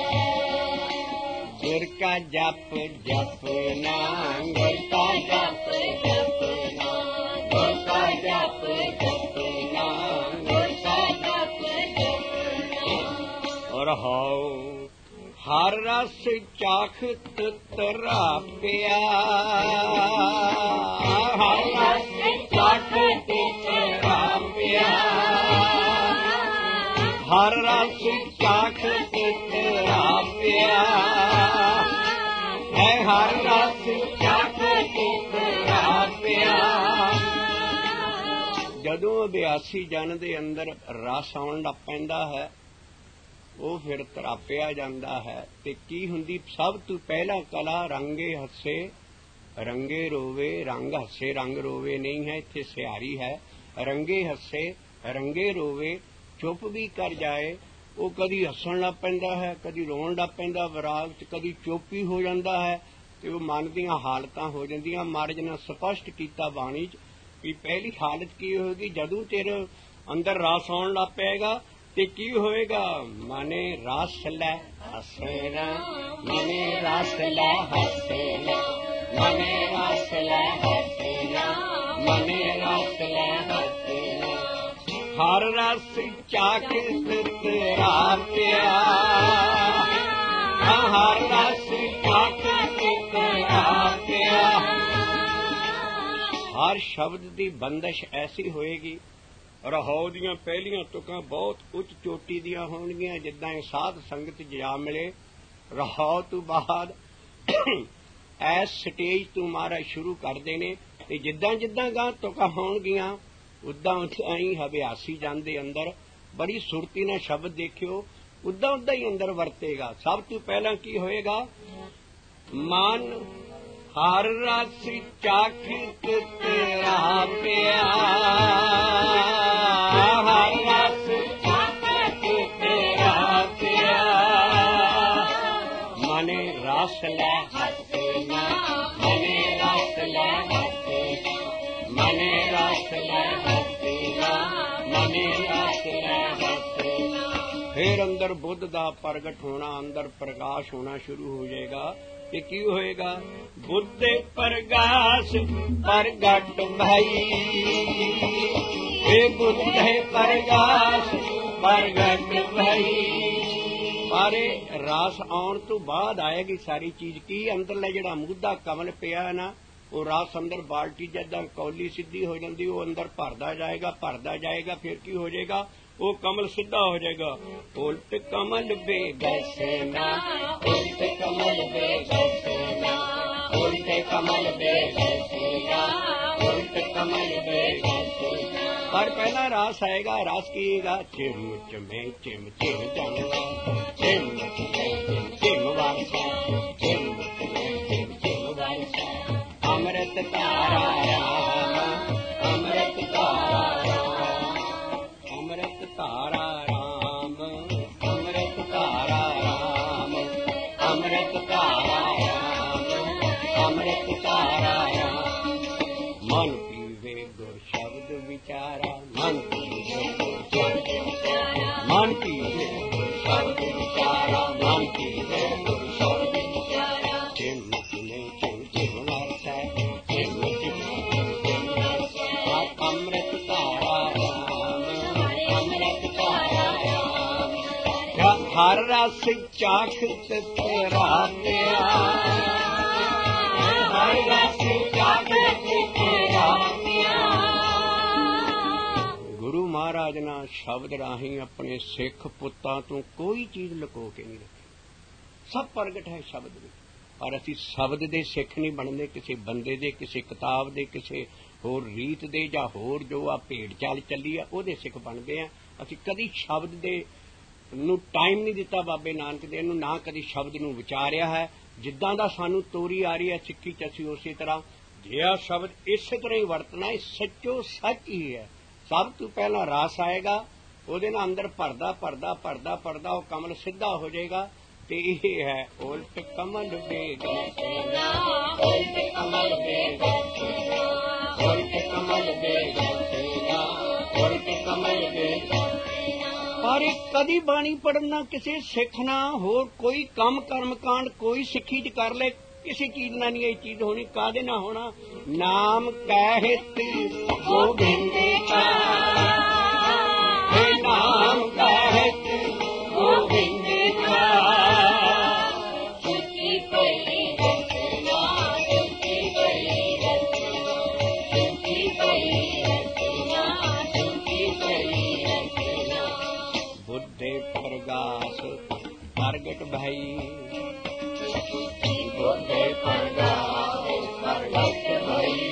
Speaker 1: गुर का जप जपना, गुर का जप जपना, गुर का जप जपना, गुर का जप जपना। और हाओ हर रस चाखत तरापिया, हर रस चाखत तरापिया, हर रस चाखत तरापिया, है हर रस चाखत तरापिया। जदों अभ्यासी जन दे अंदर रस आउण लग पैंदा है, ਉਹ ਫਿਰ ਤਰਾਪਿਆ ਜਾਂਦਾ ਹੈ। ਤੇ ਕੀ ਹੁੰਦੀ ਸਭ ਤੋਂ ਪਹਿਲਾਂ ਕਲਾ ਰੰਗੇ ਹੱਸੇ ਰੰਗੇ ਰੋਵੇ, ਰੰਗ ਹੱਸੇ ਰੰਗ ਰੋਵੇ ਨਹੀਂ ਹੈ, ਇੱਥੇ ਸਿਆਰੀ ਹੈ। ਰੰਗੇ ਹੱਸੇ ਰੰਗੇ ਰੋਵੇ, ਚੁੱਪ ਵੀ ਕਰ ਜਾਏ। ਉਹ ਕਦੀ ਹੱਸਣ ਲੱਗ ਪੈਂਦਾ ਹੈ, ਕਦੀ ਰੋਣ ਲੱਗ ਪੈਂਦਾ ਵਿਰਾਗ ਚ, ਕਦੀ ਚੁੱਪ ਹੀ ਹੋ ਜਾਂਦਾ ਹੈ। ਤੇ ਉਹ ਮਨ ਦੀਆਂ ਹਾਲਤਾਂ ਹੋ ਜਾਂਦੀਆਂ। ਮਹਾਰਾਜ ਨੇ ਸਪਸ਼ਟ ਕੀਤਾ ਬਾਣੀ ਚ ਵੀ ਪਹਿਲੀ ਹਾਲਤ ਕੀ ਹੋਏਗੀ, ਜਦੋਂ ਤੇਰੇ ਅੰਦਰ ਰਸ ਆਉਣ ਲੱਗ ਪਏਗਾ ਤੇ ਕੀ ਹੋਏਗਾ। ਮਨੇ ਰਸ ਲੈ ਹੱਸਣਾ, ਮਨੇ ਰਸ ਲੈ ਹੱਸਣਾ, ਮਨੇ ਰਸ ਲੈ ਹੱਸਣਾ, ਮਨੇ ਰਸ ਲੈ ਹੱਸਣਾ। ਹਰ ਰਸ ਚਾਖਤ ਤਰਾਪਿਆ, ਹਰ ਰਸ ਚਾਖਤ ਤਰਾਪਿਆ। ਹਰ ਸ਼ਬਦ ਦੀ ਬੰਦਸ਼ ਐਸੀ ਹੋਏਗੀ। ਰਹਾਉ ਦੀਆਂ ਪਹਿਲੀਆਂ ਤੁਕਾਂ ਬਹੁਤ ਉੱਚ ਚੋਟੀ ਦੀਆਂ ਹੋਣਗੀਆਂ, ਜਿੱਦਾਂ ਇਹ ਸਾਧ ਸੰਗਤ ਜਾ ਮਿਲੇ। ਰਹਾਉ ਤੋਂ ਬਾਅਦ ਐਸ ਸਟੇਜ ਤੋਂ ਮਹਾਰਾਜ ਸ਼ੁਰੂ ਕਰਦੇ ਨੇ, ਤੇ ਜਿੱਦਾਂ ਜਿੱਦਾਂ ਗਾਂ ਤੁਕਾਂ ਹੋਣਗੀਆਂ ਉਦਾਂ ਉਦਾਂ ਹੀ ਅਭਿਆਸੀ ਜਨ ਦੇ ਅੰਦਰ ਬੜੀ ਸੁਰਤੀ ਨਾਲ ਸ਼ਬਦ ਦੇਖਿਓ, ਉਦਾਂ ਉਦਾਂ ਹੀ ਅੰਦਰ ਵਰਤੇਗਾ। ਸਭ ਤੋਂ ਪਹਿਲਾਂ ਕੀ ਹੋਏਗਾ, ਮਨ ਹਰ ਰਸ ਚਾਖਤ ਤੇਰਾ ਪਿਆ, ਹਰ ਰਸ ਚਾਖਤ ਤੇਰਾ ਪਿਆ। ਮਨੇ ਰਸ ਲੈ ਹੱਸਣਾ, ਮਨੇ ਰਸ ਲੈ ਹੱਸਣਾ, ਮਨੇ ਰਸ ਲੈ ਹੱਸਣਾ, ਮਨੇ ਰਸ ਲੈ ਹੱਸਣਾ। ਫਿਰ ਅੰਦਰ ਬੁੱਧ ਦਾ ਪ੍ਰਗਟ ਹੋਣਾ, ਅੰਦਰ ਪ੍ਰਕਾਸ਼ ਹੋਣਾ ਸ਼ੁਰੂ ਹੋ ਜਾਏਗਾ। ਤੇ ਕੀ ਹੋਏਗਾ, ਬੁੱਧ ਪ੍ਰਗਾਸ ਪ੍ਰਗਟ ਭਈ, ਇਹ ਬੁੱਧ ਪ੍ਰਗਾਸ ਪ੍ਰਗਟ ਭਈ। ਪਰ ਰਾਸ ਆਉਣ ਤੋਂ ਬਾਅਦ ਆਏਗੀ ਸਾਰੀ ਚੀਜ਼। ਕੀ ਅੰਦਰਲਾ ਜਿਹੜਾ ਮੁੱਦਾ ਕਮਲ ਪਿਆ ਨਾ, ਉਹ ਰਸ ਅੰਦਰ ਬਾਲਟੀ ਜਿੱਦਾਂ ਕੌਲੀ ਸਿੱਧੀ ਹੋ ਜਾਂਦੀ ਉਹ ਅੰਦਰ ਭਰਦਾ ਜਾਏਗਾ ਭਰਦਾ ਜਾਏਗਾ ਫਿਰ ਕੀ ਹੋ ਜਾਏਗਾ ਉਹ ਕਮਲ ਸਿੱਧਾ ਹੋ ਜਾਏਗਾ। ਉਲਟ ਕਮਲ ਬੇਗਸਨਾ ਉਲਟ ਕਮਲ ਬੇਗਸਨਾ ਉਲਟ ਕਮਲ ਬੇਗਸਨਾ ਉਲਟ ਕਮਲ ਬੇਗਸਨਾ। ਪਰ ਪਹਿਲਾ ਰਸ ਆਏਗਾ ਰਸ ਕੀਏਗਾ ਚਿਮ ਚਮੇ ਚਿਮ ਚਿਮ ਜਾਣਾ ਚਿਮ ਚਿਮ ਚਿਮ ਵਾਰਸਾ ਚਿਮ ਚਿਮ ਚਿਮ ਵਾਰਸਾ ਅੰਮ੍ਰਿਤ ਧਾਰਾ ਰਾਮ ਅੰਮ੍ਰਿਤ ਧਾਰਾ ਰਾਮ ਅੰਮ੍ਰਿਤ ਧਾਰਾ ਰਾਮ ਅੰਮ੍ਰਿਤ ਧਾਰਾ ਰਾਮ ਅੰਮ੍ਰਿਤ ਧਾਰਾ ਰਾਮ ਅੰਮ੍ਰਿਤ ਧਾਰਾ ਰਾਮ। ਮਨ ਪੀਵੇ ਗੁਰ ਸ਼ਬਦ ਵਿਚਾਰਾ ਮਨ ਪੀਵੇ ਗੁਰ ਸ਼ਬਦ ਵਿਚਾਰਾ ਮਨ ਪੀਵੇ ਗੁਰ ਸ਼ਬਦ ਵਿਚਾਰਾ ਮਨ ਪੀਵੇ ਗੁਰ ਸ਼ਬਦ ਵਿਚਾਰਾ। ਚਿਮ ਚਿਮੇ ਚਿਮ ਚਿਮ ਵਰਸੈ ਚਿਮ ਚਿਮ ਚਿਮ ਵਰਸੈ ਅੰਮ੍ਰਿਤ ਧਾਰਾ ਰਾਮ ਅੰਮ੍ਰਿਤ ਧਾਰਾ ਰਾਮ। ਹਰ ਰਸ ਚਾਖਤ ਤੇਰਾ ਪਿਆਰ ਹਰ ਰਸ ਚਾਖਤ ਤੇਰਾ ਪਿਆਰ। ਗੁਰੂ ਮਹਾਰਾਜ ਨੇ ਸ਼ਬਦ ਰਾਹੀਂ ਆਪਣੇ ਸਿੱਖ ਪੁੱਤਾਂ ਤੋਂ ਕੋਈ ਚੀਜ਼ ਲੁਕੋ ਕੇ ਨਹੀਂ ਰੱਖੀ। ਸਭ ਪ੍ਰਗਟ ਹੈ ਸ਼ਬਦ ਵਿੱਚ। ਪਰ ਅਸੀਂ ਸ਼ਬਦ ਦੇ ਸਿੱਖ ਨਹੀਂ ਬਣਦੇ ਕਿਸੇ ਬੰਦੇ ਦੇ ਕਿਸੇ ਕਿਤਾਬ ਦੇ ਕਿਸੇ ਹੋਰ ਰੀਤ ਦੇ ਜਾਂ ਹੋਰ ਜੋ ਆ ਭੇਡ ਚਾਲ ਚੱਲੀ ਆ ਉਹਦੇ ਸਿੱਖ ਬਣਦੇ ਆ। ਅਸੀਂ ਕਦੀ ਸ਼ਬਦ ਦੇ ਨੂੰ ਟਾਈਮ ਨਹੀਂ ਦਿੱਤਾ ਬਾਬੇ ਨਾਨਕ ਦੇਵ ਨੂੰ ਨਾ ਕਦੀ ਸ਼ਬਦ ਨੂੰ ਵਿਚਾਰਿਆ ਹੈ। ਜਿੱਦਾਂ ਦਾ ਸਾਨੂੰ ਤੋਰੀ ਆ ਰਹੀ ਹੈ ਸਿੱਖੀ ਚ ਅਸੀਂ ਉਸੇ ਤਰ੍ਹਾਂ ਜੇ ਆ ਸ਼ਬਦ ਇਸੇ ਤਰ੍ਹਾਂ ਹੀ ਵਰਤਣਾ ਇਹ ਸੱਚੋ ਸੱਚ ਹੀ ਹੈ। ਸਭ ਤੋਂ ਪਹਿਲਾਂ ਰਸ ਆਏਗਾ ਉਹਦੇ ਨਾਲ ਅੰਦਰ ਭਰਦਾ ਭਰਦਾ ਭਰਦਾ ਭਰਦਾ ਉਹ ਕਮਲ ਸਿੱਧਾ ਹੋ ਜਾਏਗਾ ਤੇ ਇਹ ਹੈ ਉਲਟ ਕਮਲ ਬੇਗਸਨਾ ਉਲਟ ਕਮਲ ਬੇਗਸਨਾ ਉਲਟ ਕਮਲ ਬੇਗਸਨਾ ਉਲਟ ਕਮਲ ਬੇਗਸਨਾ। ਪਰ ਇਹ ਕਦੀ ਬਾਣੀ ਪੜ੍ਹਨਾ ਕਿਸੇ ਸਿੱਖ ਨਾ ਹੋਰ ਕੋਈ ਕੰਮ ਕਰਮਕਾਂਡ ਕੋਈ ਸਿੱਖੀ ਚ ਕਰ ਲੈ ਕਿਸੇ ਚੀਜ਼ ਨਾਲ ਨਹੀਂ ਇਹ ਚੀਜ਼ ਹੋਣੀ। ਕਾਹਦੇ ਨਾਲ ਹੋਣਾ ਨਾਮ ਕਹਿਤ ਗੋਬਿੰਦ ਕਾ ਇਹ ਨਾਮ ਕਹਿਤ ਗੋਬਿੰਦ ਕਾ ਸੁਖੀ ਕੋਈ ਰਚਨਾ ਸੁਖੀ ਕੋਈ ਰਚਨਾ ਸੁਖੀ ਕੋਈ ਰਚਨਾ ਸੁਖੀ ਕੋਈ ਰਚਨਾ। ਬੁੱਧੇ ਪ੍ਰਗਾਸ ਪ੍ਰਗਟ ਭਈ ਬੁੱਧੇ ਪ੍ਰਗਾਸ ਪ੍ਰਗਟ ਭਈ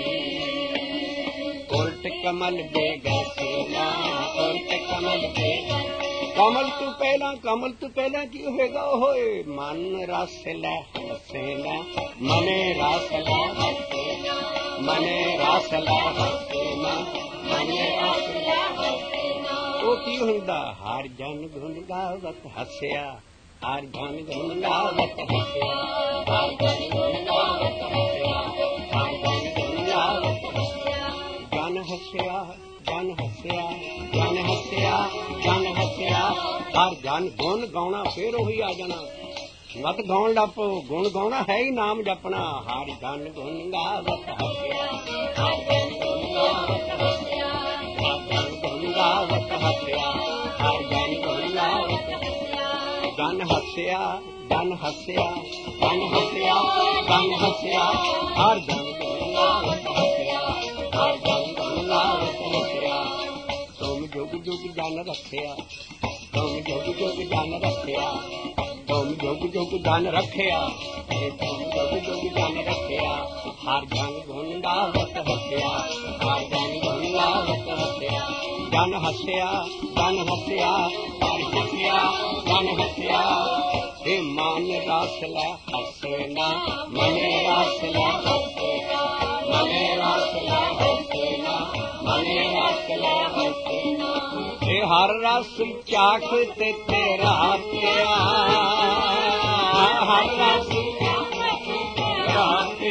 Speaker 1: ਉਲਟ ਕਮਲ ਬੇਗਸਨਾ ਉਲਟ ਕਮਲ ਬੇਗਸਨਾ। ਕਮਲ ਤੋਂ ਪਹਿਲਾਂ ਕਮਲ ਤੋਂ ਪਹਿਲਾਂ ਕੀ ਹੋਏਗਾ ਹੋਏ ਮਨ ਰਸ ਲੈ ਹਸੇਨਾ ਮਨੇ ਰਸ ਲੈ ਹਸੇਨਾ ਮਨੇ ਰਸ ਲੈ ਹਸੇਨਾ ਮਨੇ ਰਸ ਲੈ ਹਸੇਨਾ। ਉਹ ਕੀ ਹੁੰਦਾ ਹਰ ਜਨ ਗੁਣ ਗਾਵਤ ਹੱਸਿਆ ਹਰ ਜਨ ਗੁਣ ਗਾਵਤ ਹੱਸਿਆ ਹਰ ਜਨ ਗੁਣ ਗਾਵਤ ਹੱਸਿਆ ਹਰ ਜਨ ਗੁਣ ਗਾਵਤ ਹੱਸਿਆ। ਜਨ ਹੱਸਿਆ ਜਨ ਹੱਸਿਆ ਜਨ ਹੱਸਿਆ ਜਨ ਹੱਸਿਆ ਹਰ ਜਨ ਗੁਣ ਗਾਉਣਾ ਫੇਰ ਉਹੀ ਆ ਜਾਣਾ ਮਤ ਗਾਉਣ ਲੱਗ ਪਓ ਗੁਣ ਗਾਉਣਾ ਹੈ ਹੀ ਨਾਮ ਜਪਣਾ। ਹਰ ਜਨ ਗੁਣ ਗਾਵਤ ਹੱਸਿਆ ਹਰ ਜਨ ਗੁਣ ਗਾਵਤ ਹੱਸਿਆ ਹਰ ਜਨ ਗੁਣ ਗਾਵਤ ਹੱਸਿਆ ਹਰ ਜਨ ਗੁਣ ਗਾਵਤ ਹੱਸਿਆ। ਜਨ ਹੱਸਿਆ ਜਨ ਹੱਸਿਆ ਜਨ ਹੱਸਿਆ ਜਨ ਹੱਸਿਆ ਹਰ ਜਨ ਗੁਣ ਗਾਵਤ ਹੱਸਿਆ ਹਰ ਜਨ ਗੁਣ ਗਾਵਤ ਹੱਸਿਆ। ਤੁਮ ਜੁਗ ਜੁਗ ਜਨ ਰੱਖਿਆ ਤੁਮ ਜੁਗ ਜੁਗ ਜਨ ਰੱਖਿਆ ਤੁਮ ਜੁਗ ਜੁਗ ਜਨ ਰੱਖਿਆ ਤੁਮ ਜੁਗ ਜੁਗ ਜਨ ਰੱਖਿਆ ਹਰ ਜਨ ਗੁਣ ਗਾਵਤ ਹੱਸਿਆ ਹਰ ਜਨ ਗੁਣ ਗਾਵਤ ਹੱਸਿਆ। ਜਨ ਹੱਸਿਆ ਜਨ ਹੱਸਿਆ ਹਰ ਹੱਸਿਆ ਜਨ ਹੱਸਿਆ ਇਹ ਮਨ ਰਸ ਲੈ ਹੱਸੇਨਾ ਮਨੇ ਰਸ ਲੈ ਹੱਸੇਨਾ ਮਨੇ ਰਸ ਲੈ ਹੱਸੇਨਾ ਮਨੇ ਰਸ ਲੈ ਹੱਸੇਨਾ। ਇਹ ਹਰ ਰਸ ਚਾਖ ਤੇ ਤੇਰਾ ਪਿਆਰ ਹਰ ਰਸ ਚਾਖ ਤੇ ਤੇਰਾ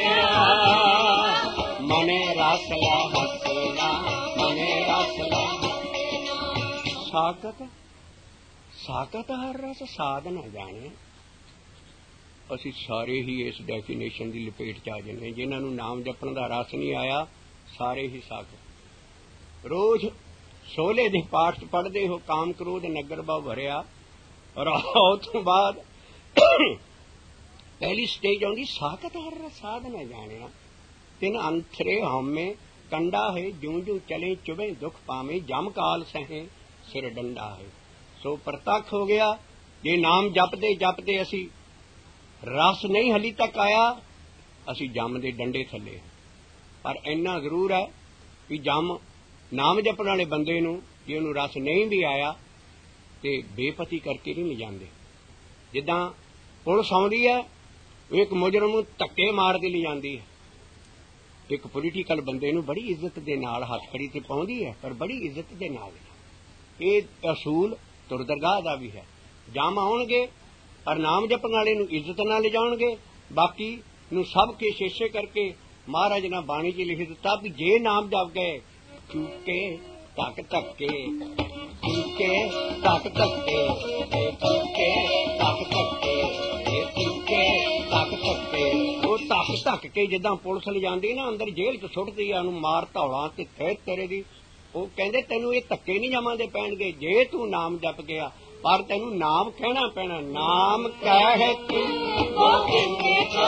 Speaker 1: ਪਿਆਰ ਮਨੇ ਰਸ ਲੈ ਹੱਸੇਨਾ ਮਨੇ ਰਸ ਲੈ ਹੱਸੇਨਾ। ਸਾਕਤ ਸਾਕਤ ਹਰ ਰਸ ਸਾਧ ਨਾ ਜਾਣੇ। ਅਸੀਂ ਸਾਰੇ ਹੀ ਇਸ ਡੈਫੀਨੇਸ਼ਨ ਦੀ ਲਪੇਟ ਚ ਆ ਜਾਂਦੇ ਜਿਨ੍ਹਾਂ ਨੂੰ ਨਾਮ ਜਪਣ ਦਾ ਰਸ ਨਹੀਂ ਆਇਆ ਸਾਰੇ ਹੀ ਸਾਕਤ। ਰੋਜ਼ ਸੋਲੇ ਦੇ ਪਾਠ ਪੜ੍ਹਦੇ ਹੋ ਕਾਮ ਕ੍ਰੋਧ ਨਗਰ ਭਉ ਭਰਿਆ ਰਾਹ ਤੋਂ ਬਾਅਦ ਪਹਿਲੀ ਸਟੇਜ ਆਉਂਦੀ ਸਾਕਤ ਹਰ ਰਸ ਸਾਧ ਨਾ ਜਾਣਿਆ। तिन अंथरे हौमे कंडा है, जूं जूं चले चुभे दुख पावे, जम काल सहे सिर डंडा है। सो प्रतख हो गया जे नाम जपते जपते असी रस नहीं हली तक आया, असी जम दे डंडे थले। पर इन्ना जरूर है कि जम नाम जपण वाले बंदे नूं जे उहनूं रस नहीं भी आया ते बेपति करके नहीं लिजांदे। जिद्दां पुलिस आउंदी है, एक मुजरम नूं धक्के मार के लिजांदी है, एक पोलीटिकल बंदे नूं बड़ी इज्जत दे नाल हथकड़ी ते पाउंदी है, पर बड़ी इज्जत दे नाल। ये असूल तुर दरगाह दा भी है। जम आउणगे पर नाम जपण वाले नूं इज्जत नाल लिजाउणगे, बाकी नूं सब के शेषे करके महाराज ने बाणी च लिख दिता भी जे नाम जप गए चूके धक धक्के, चूके धक धक्के, चूके धक धक्के, चूके धक धक्के। वो धक धक के जिद्दां पुलिस ले जांदी ना अंदर जेल च सुੱਟਦੀ आ, ਉਹਨੂੰ मार धौला ते थे तेरे दी। ਉਹ ਕਹਿੰਦੇ ਤੈਨੂੰ ਇਹ ਧੱਕੇ ਨਹੀਂ ਜਮਾਂਦੇ ਪੈਣਗੇ ਜੇ ਤੂੰ ਨਾਮ ਜਪ ਗਿਆ, पर तेनू नाम कहना पैना। नाम कह तू गोविंद का,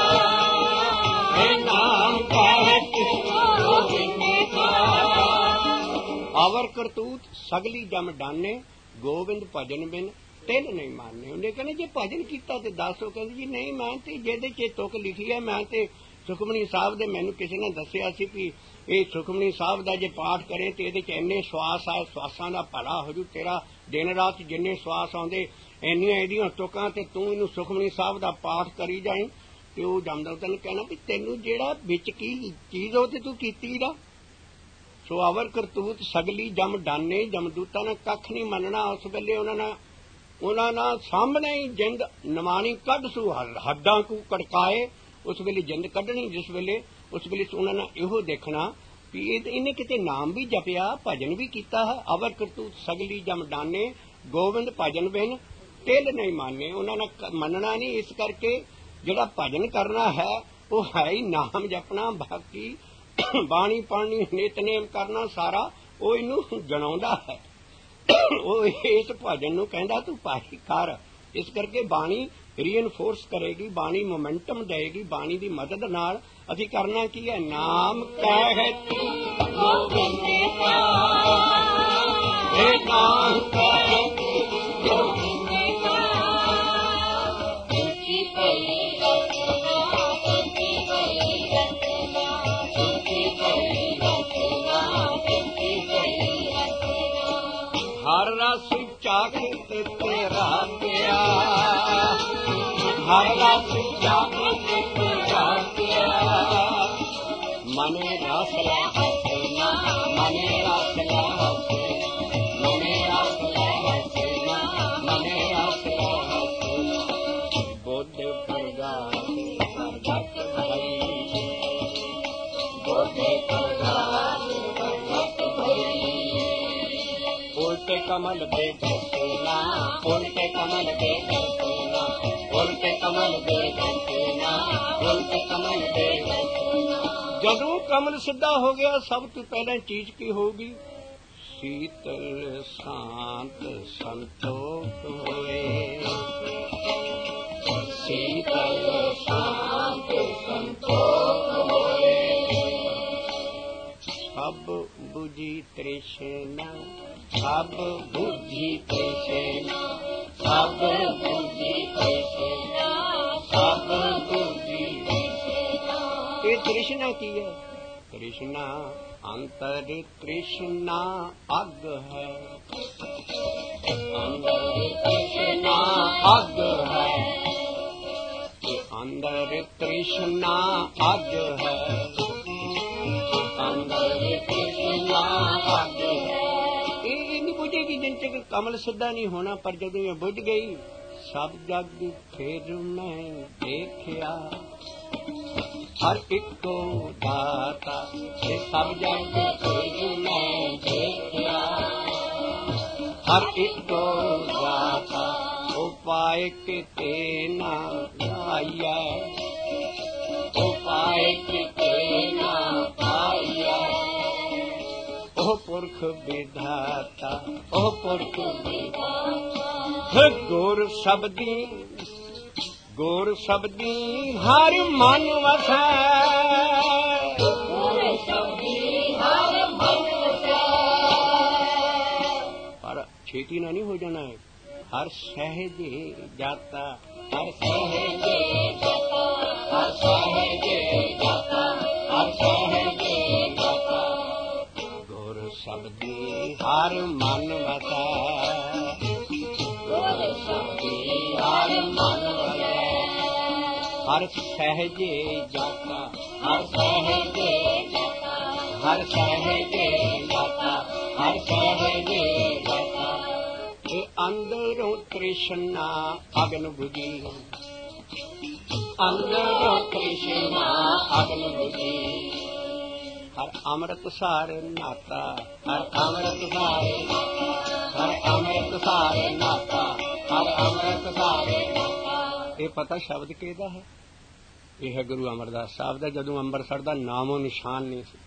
Speaker 1: नाम कह तू गोविंद का। अवर करतूत सगली जम डाने, गोविंद भजन बिन तिल नहीं माने। उन्हें कहने जे भजन किया तो दस, वो कहते जी नहीं मैं तो जेदे च तुक लिखी है, मैं तो सुखमनी साहब दे मैनू किसी ने दसिया सी भी ये सुखमनी साहब का जे पाठ करे तो ये इन्ने श्वास आए, श्वासां दा भला हो जू तेरा, दिन रात जिन्ने श्वास आउंदे इन्नियां इहदियां तुकां ते तू इनू सुखमनी साहब का पाठ करी जाए। ते ओह जमदा तैनूं कहना भी तैनूं जिहड़ा विच की चीज़ हो ते तू कीती दा। सो अवर करतूत सगली जम डाने, जमदूतां ने कख नहीं मनना। उस वेले उन्हां ने उन्हां नाल सामने ही जिंद नमाणी कढ सू हड्डां कू कड़काए। उस वेले जिंद कढनी जिस वेले, उस वेले उन्होंने इहो देखना भी इन्हें किते नाम भी जपिया, भजन भी किया है। अवर करतूत सगली जम डाने, गोविंद भजन बिन तिल नहीं माने। उन्होंने मनना नहीं, इस करके जिहड़ा भजन करना है वो है ही नाम जपना। बाकी बाणी पढ़नी, नितनेम करना सारा वो इनू जनाउंदा है। वो इस भजन नूं कहंदा तू पाई कर। इस करके बाणी रीइनफोर्स करेगी, बाणी मोमेंटम देगी। बाणी की मदद नाल असीं करना की है, नाम कह तू गोविंद का, नाम कह तू गोविंद का। ऊंची पई रचना, ऊंची पई रचना, ऊंची पई रचना, ऊंची पई रचना। हर रस चाखत तेरा गया, हर रस चाखत तेरा गया। मने रस हसना, मने रस हसना, मने रस हसना, मने रस हसना। बुद्ध प्रगात प्रगट भई, बुद्ध प्रगात प्रगट भई। उल्टे कमल दे दसना, उल्टे कमल दे दसना, उल्टे कमल दे दसना, उल्टे कमल दे दसना। जदों कमल सिद्धा हो गया, सब तो पहले चीज की होगी, शीतल शांत संतोष होए। शीतल शांत संतोष होए। सब बुझी तृष्णा, सब बुद्धि तृष्णा, सब बुद्धि तृष्णा, सब बुद्धि तृष्णा। ये तृष्णा की है, तृष्णा अंतर तृष्णा अग है, अंतर तृष्णा अग है, अंदर तृष्णा अग है, अंदर तृष्णा अग है। बुझेगी जिन तक कमल सिद्धा नहीं होना। पर जदों ये बुझ गई, सब जग फिर मैं देखिया, हर इको दाता से सब जग फिर मैं देखिया, हर इको दाता उपाय किते ना पाइया, उपाय किते ना पाइया। ओ पुरख विधाता, ओ पुरख विधाता। गुर शब्दी, गुर शब्दी हर मन वसै, ਛੇਤੀ ਨਾਲ ਨਹੀਂ ਹੋ ਜਾਣਾ ਹੈ। ਹਰ ਸਹਿਜੇ ਜਾਤਾ, ਹਰ ਸਹਿਜੇ ਜਾਤਾ, ਹਰ ਸਹਿਜੇ ਜਾਤਾ, ਹਰ ਸਹਿਜੇ ਜਾਤਾ। ਗੁਰ ਸ਼ਬਦੀ ਹਰ ਮਨ ਵਸੈ, ਗੁਰ ਸ਼ਬਦੀ ਹਰ ਮਨ ਵਸੈ। ਹਰ ਸਹਿਜੇ ਜਾਤਾ, ਹਰ ਸਹਿਜੇ ਜਾਤਾ, ਹਰ ਸਹਿਜੇ ਜਾਤਾ, ਹਰ ਸਹਿਜੇ ਜਾਤਾ। ਇਹ ਅੰਦਰੋਂ ਤ੍ਰਿਸ਼ਨਾ ਅਗਨ ਬੁਝੀ, ਅੰਦਰੋਂ ਤ੍ਰਿਸ਼ਨਾ ਅਗਨ ਬੁਝੀ। ਹਰ ਅੰਮ੍ਰਿਤ ਸਾਰ ਨਾਤਾ, ਹਰ ਅੰਮ੍ਰਿਤ ਸਾਰ ਨਾਤਾ, ਹਰ ਅੰਮ੍ਰਿਤ ਸਾਰ ਨਾਤਾ, ਹਰ ਅੰਮ੍ਰਿਤ ਸਾਰ ਨਾਤਾ। ਇਹ ਪਤਾ ਸ਼ਬਦ ਕਿਹਦਾ ਹੈ? ਇਹ ਹੈ ਗੁਰੂ ਅਮਰਦਾਸ ਸਾਹਿਬ ਦਾ। ਜਦੋਂ ਅੰਮ੍ਰਿਤਸਰ ਦਾ ਨਾਮੋ ਨਿਸ਼ਾਨ ਨਹੀਂ ਸੀ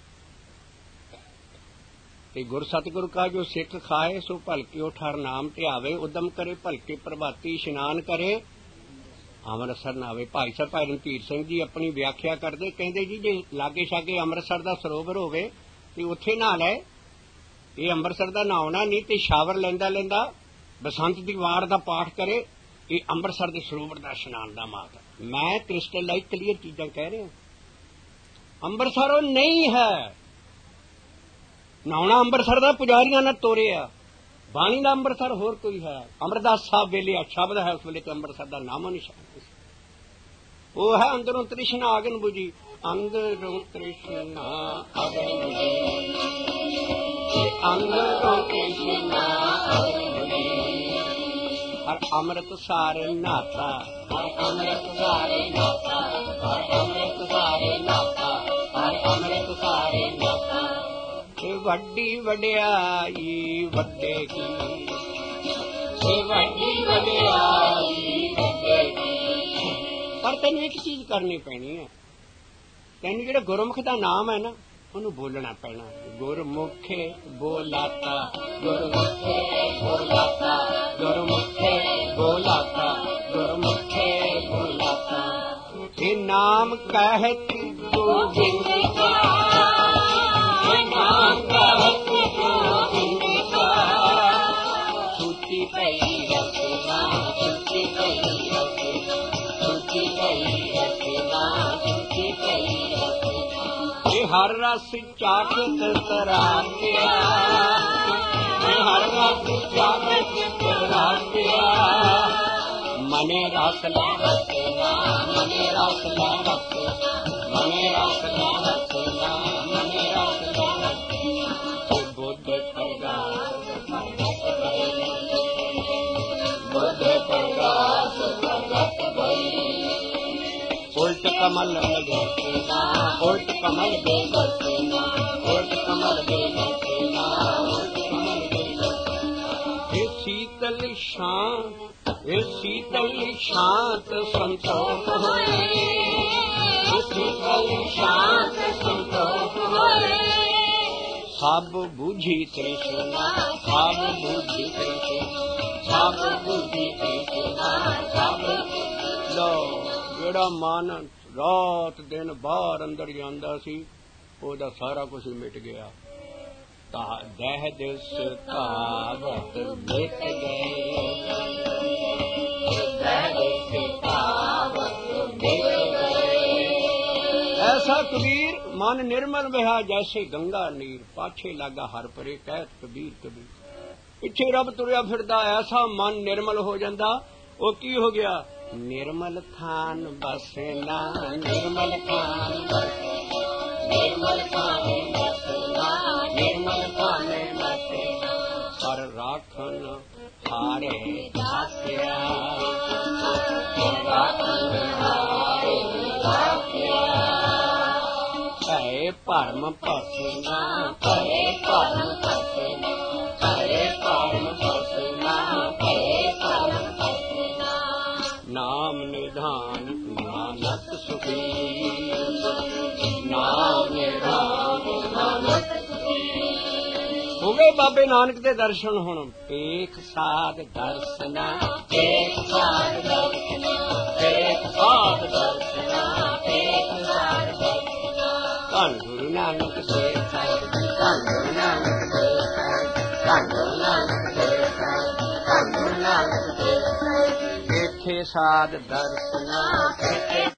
Speaker 1: ਤੇ ਗੁਰ ਸਤਿਗੁਰ ਕਾ ਜੋ ਸਿੱਖ ਖਾਏ ਸੋ ਭਲਕੇ ਉਠਾਰ ਨਾਮ ਧਿਆਵੇ, ਉਦਮ ਕਰੇ ਭਲਕੇ ਪ੍ਰਭਾਤੀ ਇਸ਼ਨਾਨ ਕਰੇ ਅੰਮ੍ਰਿਤਸਰ ਨਾ ਆਵੇ। ਭਾਈ ਸਾਹਿਬ ਭਾਈ ਰਣਧੀਰ ਸਿੰਘ ਜੀ ਆਪਣੀ ਵਿਆਖਿਆ ਕਰਦੇ, ਕਹਿੰਦੇ ਜੀ ਜੇ ਲਾਗੇ ਛਾਗੇ ਅੰਮ੍ਰਿਤਸਰ ਦਾ ਸਰੋਵਰ ਹੋਵੇ ਤੇ ਉੱਥੇ ਨਹਾ ਲੈ। ਇਹ ਅੰਮ੍ਰਿਤਸਰ ਦਾ ਨਹਾਉਣਾ ਨਹੀਂ ਤੇ ਸ਼ਾਵਰ ਲੈਂਦਾ ਲੈਂਦਾ ਬਸੰਤ ਦੀ ਵਾਰ ਦਾ ਪਾਠ ਕਰੇ। ਇਹ ਅੰਮ੍ਰਿਤਸਰ ਦੇ ਸਰੋਵਰ ਦਾ ਇਸ਼ਨਾਨ ਦਾ ਮਾਤ। ਮੈਂ ਕ੍ਰਿਸਟਲਾਈਜ਼ ਕਲੀਅਰ ਚੀਜ਼ਾਂ ਕਹਿ ਰਿਹਾ। ਅੰਮ੍ਰਿਤਸਰ ਉਹ ਨਹੀਂ ਹੈ। ਨਹਾਉਣਾ ਅੰਮ੍ਰਿਤਸਰ ਦਾ ਪੁਜਾਰੀਆਂ ਨਾਲ ਤੋਰਿਆ, ਬਾਣੀ ਦਾ ਅੰਮ੍ਰਿਤਸਰ ਹੋਰ ਕੋਈ ਹੈ। ਅਮਰਦਾਸ ਸਾਹਿਬ ਵੇਲੇ ਆ ਸ਼ਬਦ ਹੈ, ਉਸ ਵੇਲੇ ਤੇ ਅੰਮ੍ਰਿਤਸਰ ਦਾ ਨਾਮੋ ਨਿਸ਼ਾਨ ਉਹ ਹੈ। ਅੰਦਰੋਂ ਤ੍ਰਿਸ਼ਨਾ ਅਗਨ ਬੁਝੀ, ਅੰਦਰੋਂ ਤ੍ਰਿਸ਼ਨਾ ਅਗਨ ਬੁਝੀ, ਅੰਦਰੋਂ ਤ੍ਰਿਸ਼ਨਾ ਅਗਨ ਬੁਝੀ। ਹਰ ਅੰਮ੍ਰਿਤ ਸਾਰ ਨਾਤਾ, ਹਰ ਅੰਮ੍ਰਿਤ ਸਾਰ ਨਾਤਾ, ਹਰ ਅੰਮ੍ਰਿਤ ਸਾਰ ਨਾਤਾ, ਹਰ ਅੰਮ੍ਰਿਤ ਸਾਰ ਨਾਤਾ। ਵੱਡੀ ਵਡਿਆਈ ਵੱਡੇ ਕੀ, ਵੱਡੀ ਵਡਿਆਈ ਵੱਡੇ ਕੀ। ਪਰ ਤੈਨੂੰ ਇੱਕ ਚੀਜ਼ ਕਰਨੀ ਪੈਣੀ ਹੈ। ਤੈਨੂੰ ਜਿਹੜਾ ਗੁਰਮੁਖ ਦਾ ਨਾਮ ਹੈ ਨਾ ਉਹਨੂੰ ਬੋਲਣਾ ਪੈਣਾ। ਗੁਰਮੁਖੇ ਬੋਲਾਤਾ, ਗੁਰਮੁਖੇ ਬੋਲਾਤਾ, ਗੁਰਮੁਖੇ ਬੋਲਾਤਾ, ਗੁਰਮੁਖੇ ਬੋਲਾਤਾ। ਇਹ ਨਾਮ ਕਹਿਤ ਗੋਬਿੰਦ ਕਾ, ਇਹ ਨਾਮ ਕਹਿਤ ਗੋਬਿੰਦ ਕਾ। ਸੁਚੀ ਪਈ ਰਚਨਾ, ਸੁਚੀ ਪਈ ਰਚਨਾ, ਸੁਚੀ ਪਈ ਰਚਨਾ, ਸੁਚੀ ਪਈ ਰਚਨਾ। ਇਹ ਹਰ ਰਸ ਚਾਖਤ ਤਰਾਸਿਆ, ਇਹ ਹਰ ਰਸ ਚਾਖਤ ਤਰਾਸਿਆ। ਮਨੇ ਰਸ ਲੈ ਰਸਨਾ, ਮਨੇ ਰਸ ਲੈ ਰਸਨਾ, ਮਨੇ ਰਸ ਲੈ ਰਸਨਾ, ਮਨੇ ਰਸ ਲੈ ਰਸਨਾ। ਬੁੱਧ ਪ੍ਰਗਾਸ ਪ੍ਰਗਟ ਗਈ, ਬੁੱਧ ਪ੍ਰਗਾਸ ਪ੍ਰਗਟ ਗਈ। उल्ट कमल बेगसेना, उल्ट कमल बेगसेना, उल्ट कमल बेगसेना, उल्ट कमल बेगसेना। ये शीतल शांत, ये शीतल शांत संतोष होए, ये शीतल शांत संतोष होए। सब बुझी तृष्णा, सब बुझी तृष्णा, सब बुझी तृष्णा, सब लो। ਜਿਹੜਾ ਮਨ ਰਾਤ ਦਿਨ ਬਾਹਰ ਅੰਦਰ ਜਾਂਦਾ ਸੀ ਉਹਦਾ ਸਾਰਾ ਕੁਝ ਮਿਟ ਗਿਆ। ਤਾਂ ਦਹਿ ਦਿਸ ਤਾਵਤ ਮਿਟ ਗਏ, ਦਹਿ ਦਿਸ ਤਾਵਤ ਮਿਟ ਗਏ। ਐਸਾ ਕਬੀਰ ਮਨ ਨਿਰਮਲ ਵਿਹਾ ਜੈਸੇ ਗੰਗਾ ਨੀਰ, ਪਾਛੇ ਲਾਗਾ ਹਰ ਪਰੇ ਕਹਿਤ ਕਬੀਰ ਕਬੀਰ। ਪਿੱਛੇ ਰੱਬ ਤੁਰਿਆ ਫਿਰਦਾ, ਐਸਾ ਮਨ ਨਿਰਮਲ ਹੋ ਜਾਂਦਾ। ਉਹ ਕੀ ਹੋ ਗਿਆ? निर्मल थान बसना, निर्मल थान बसना, निर्मल थान बसना, निर्मल थान बसना। पर राखन हारे दासिया, राखन हारे दासिया। कहे परम पसना, कहे परम पसना, कहे परम पसना, कहे परम पसना। नाम निधान नानक सुखी, नाम निधान नानक सुखी। होवे बाबे नानक दे दर्शन हुण। एक साध दर्शना, एक साध दर्शना, एक साध दर्शना, एक साध दर्शना। धन गुरु नानक देव, धन गुरु नानक देव, धन गुरु नानक देव। ਇੱਥੇ ਸਾਧ ਦਰਸ਼ਨਾ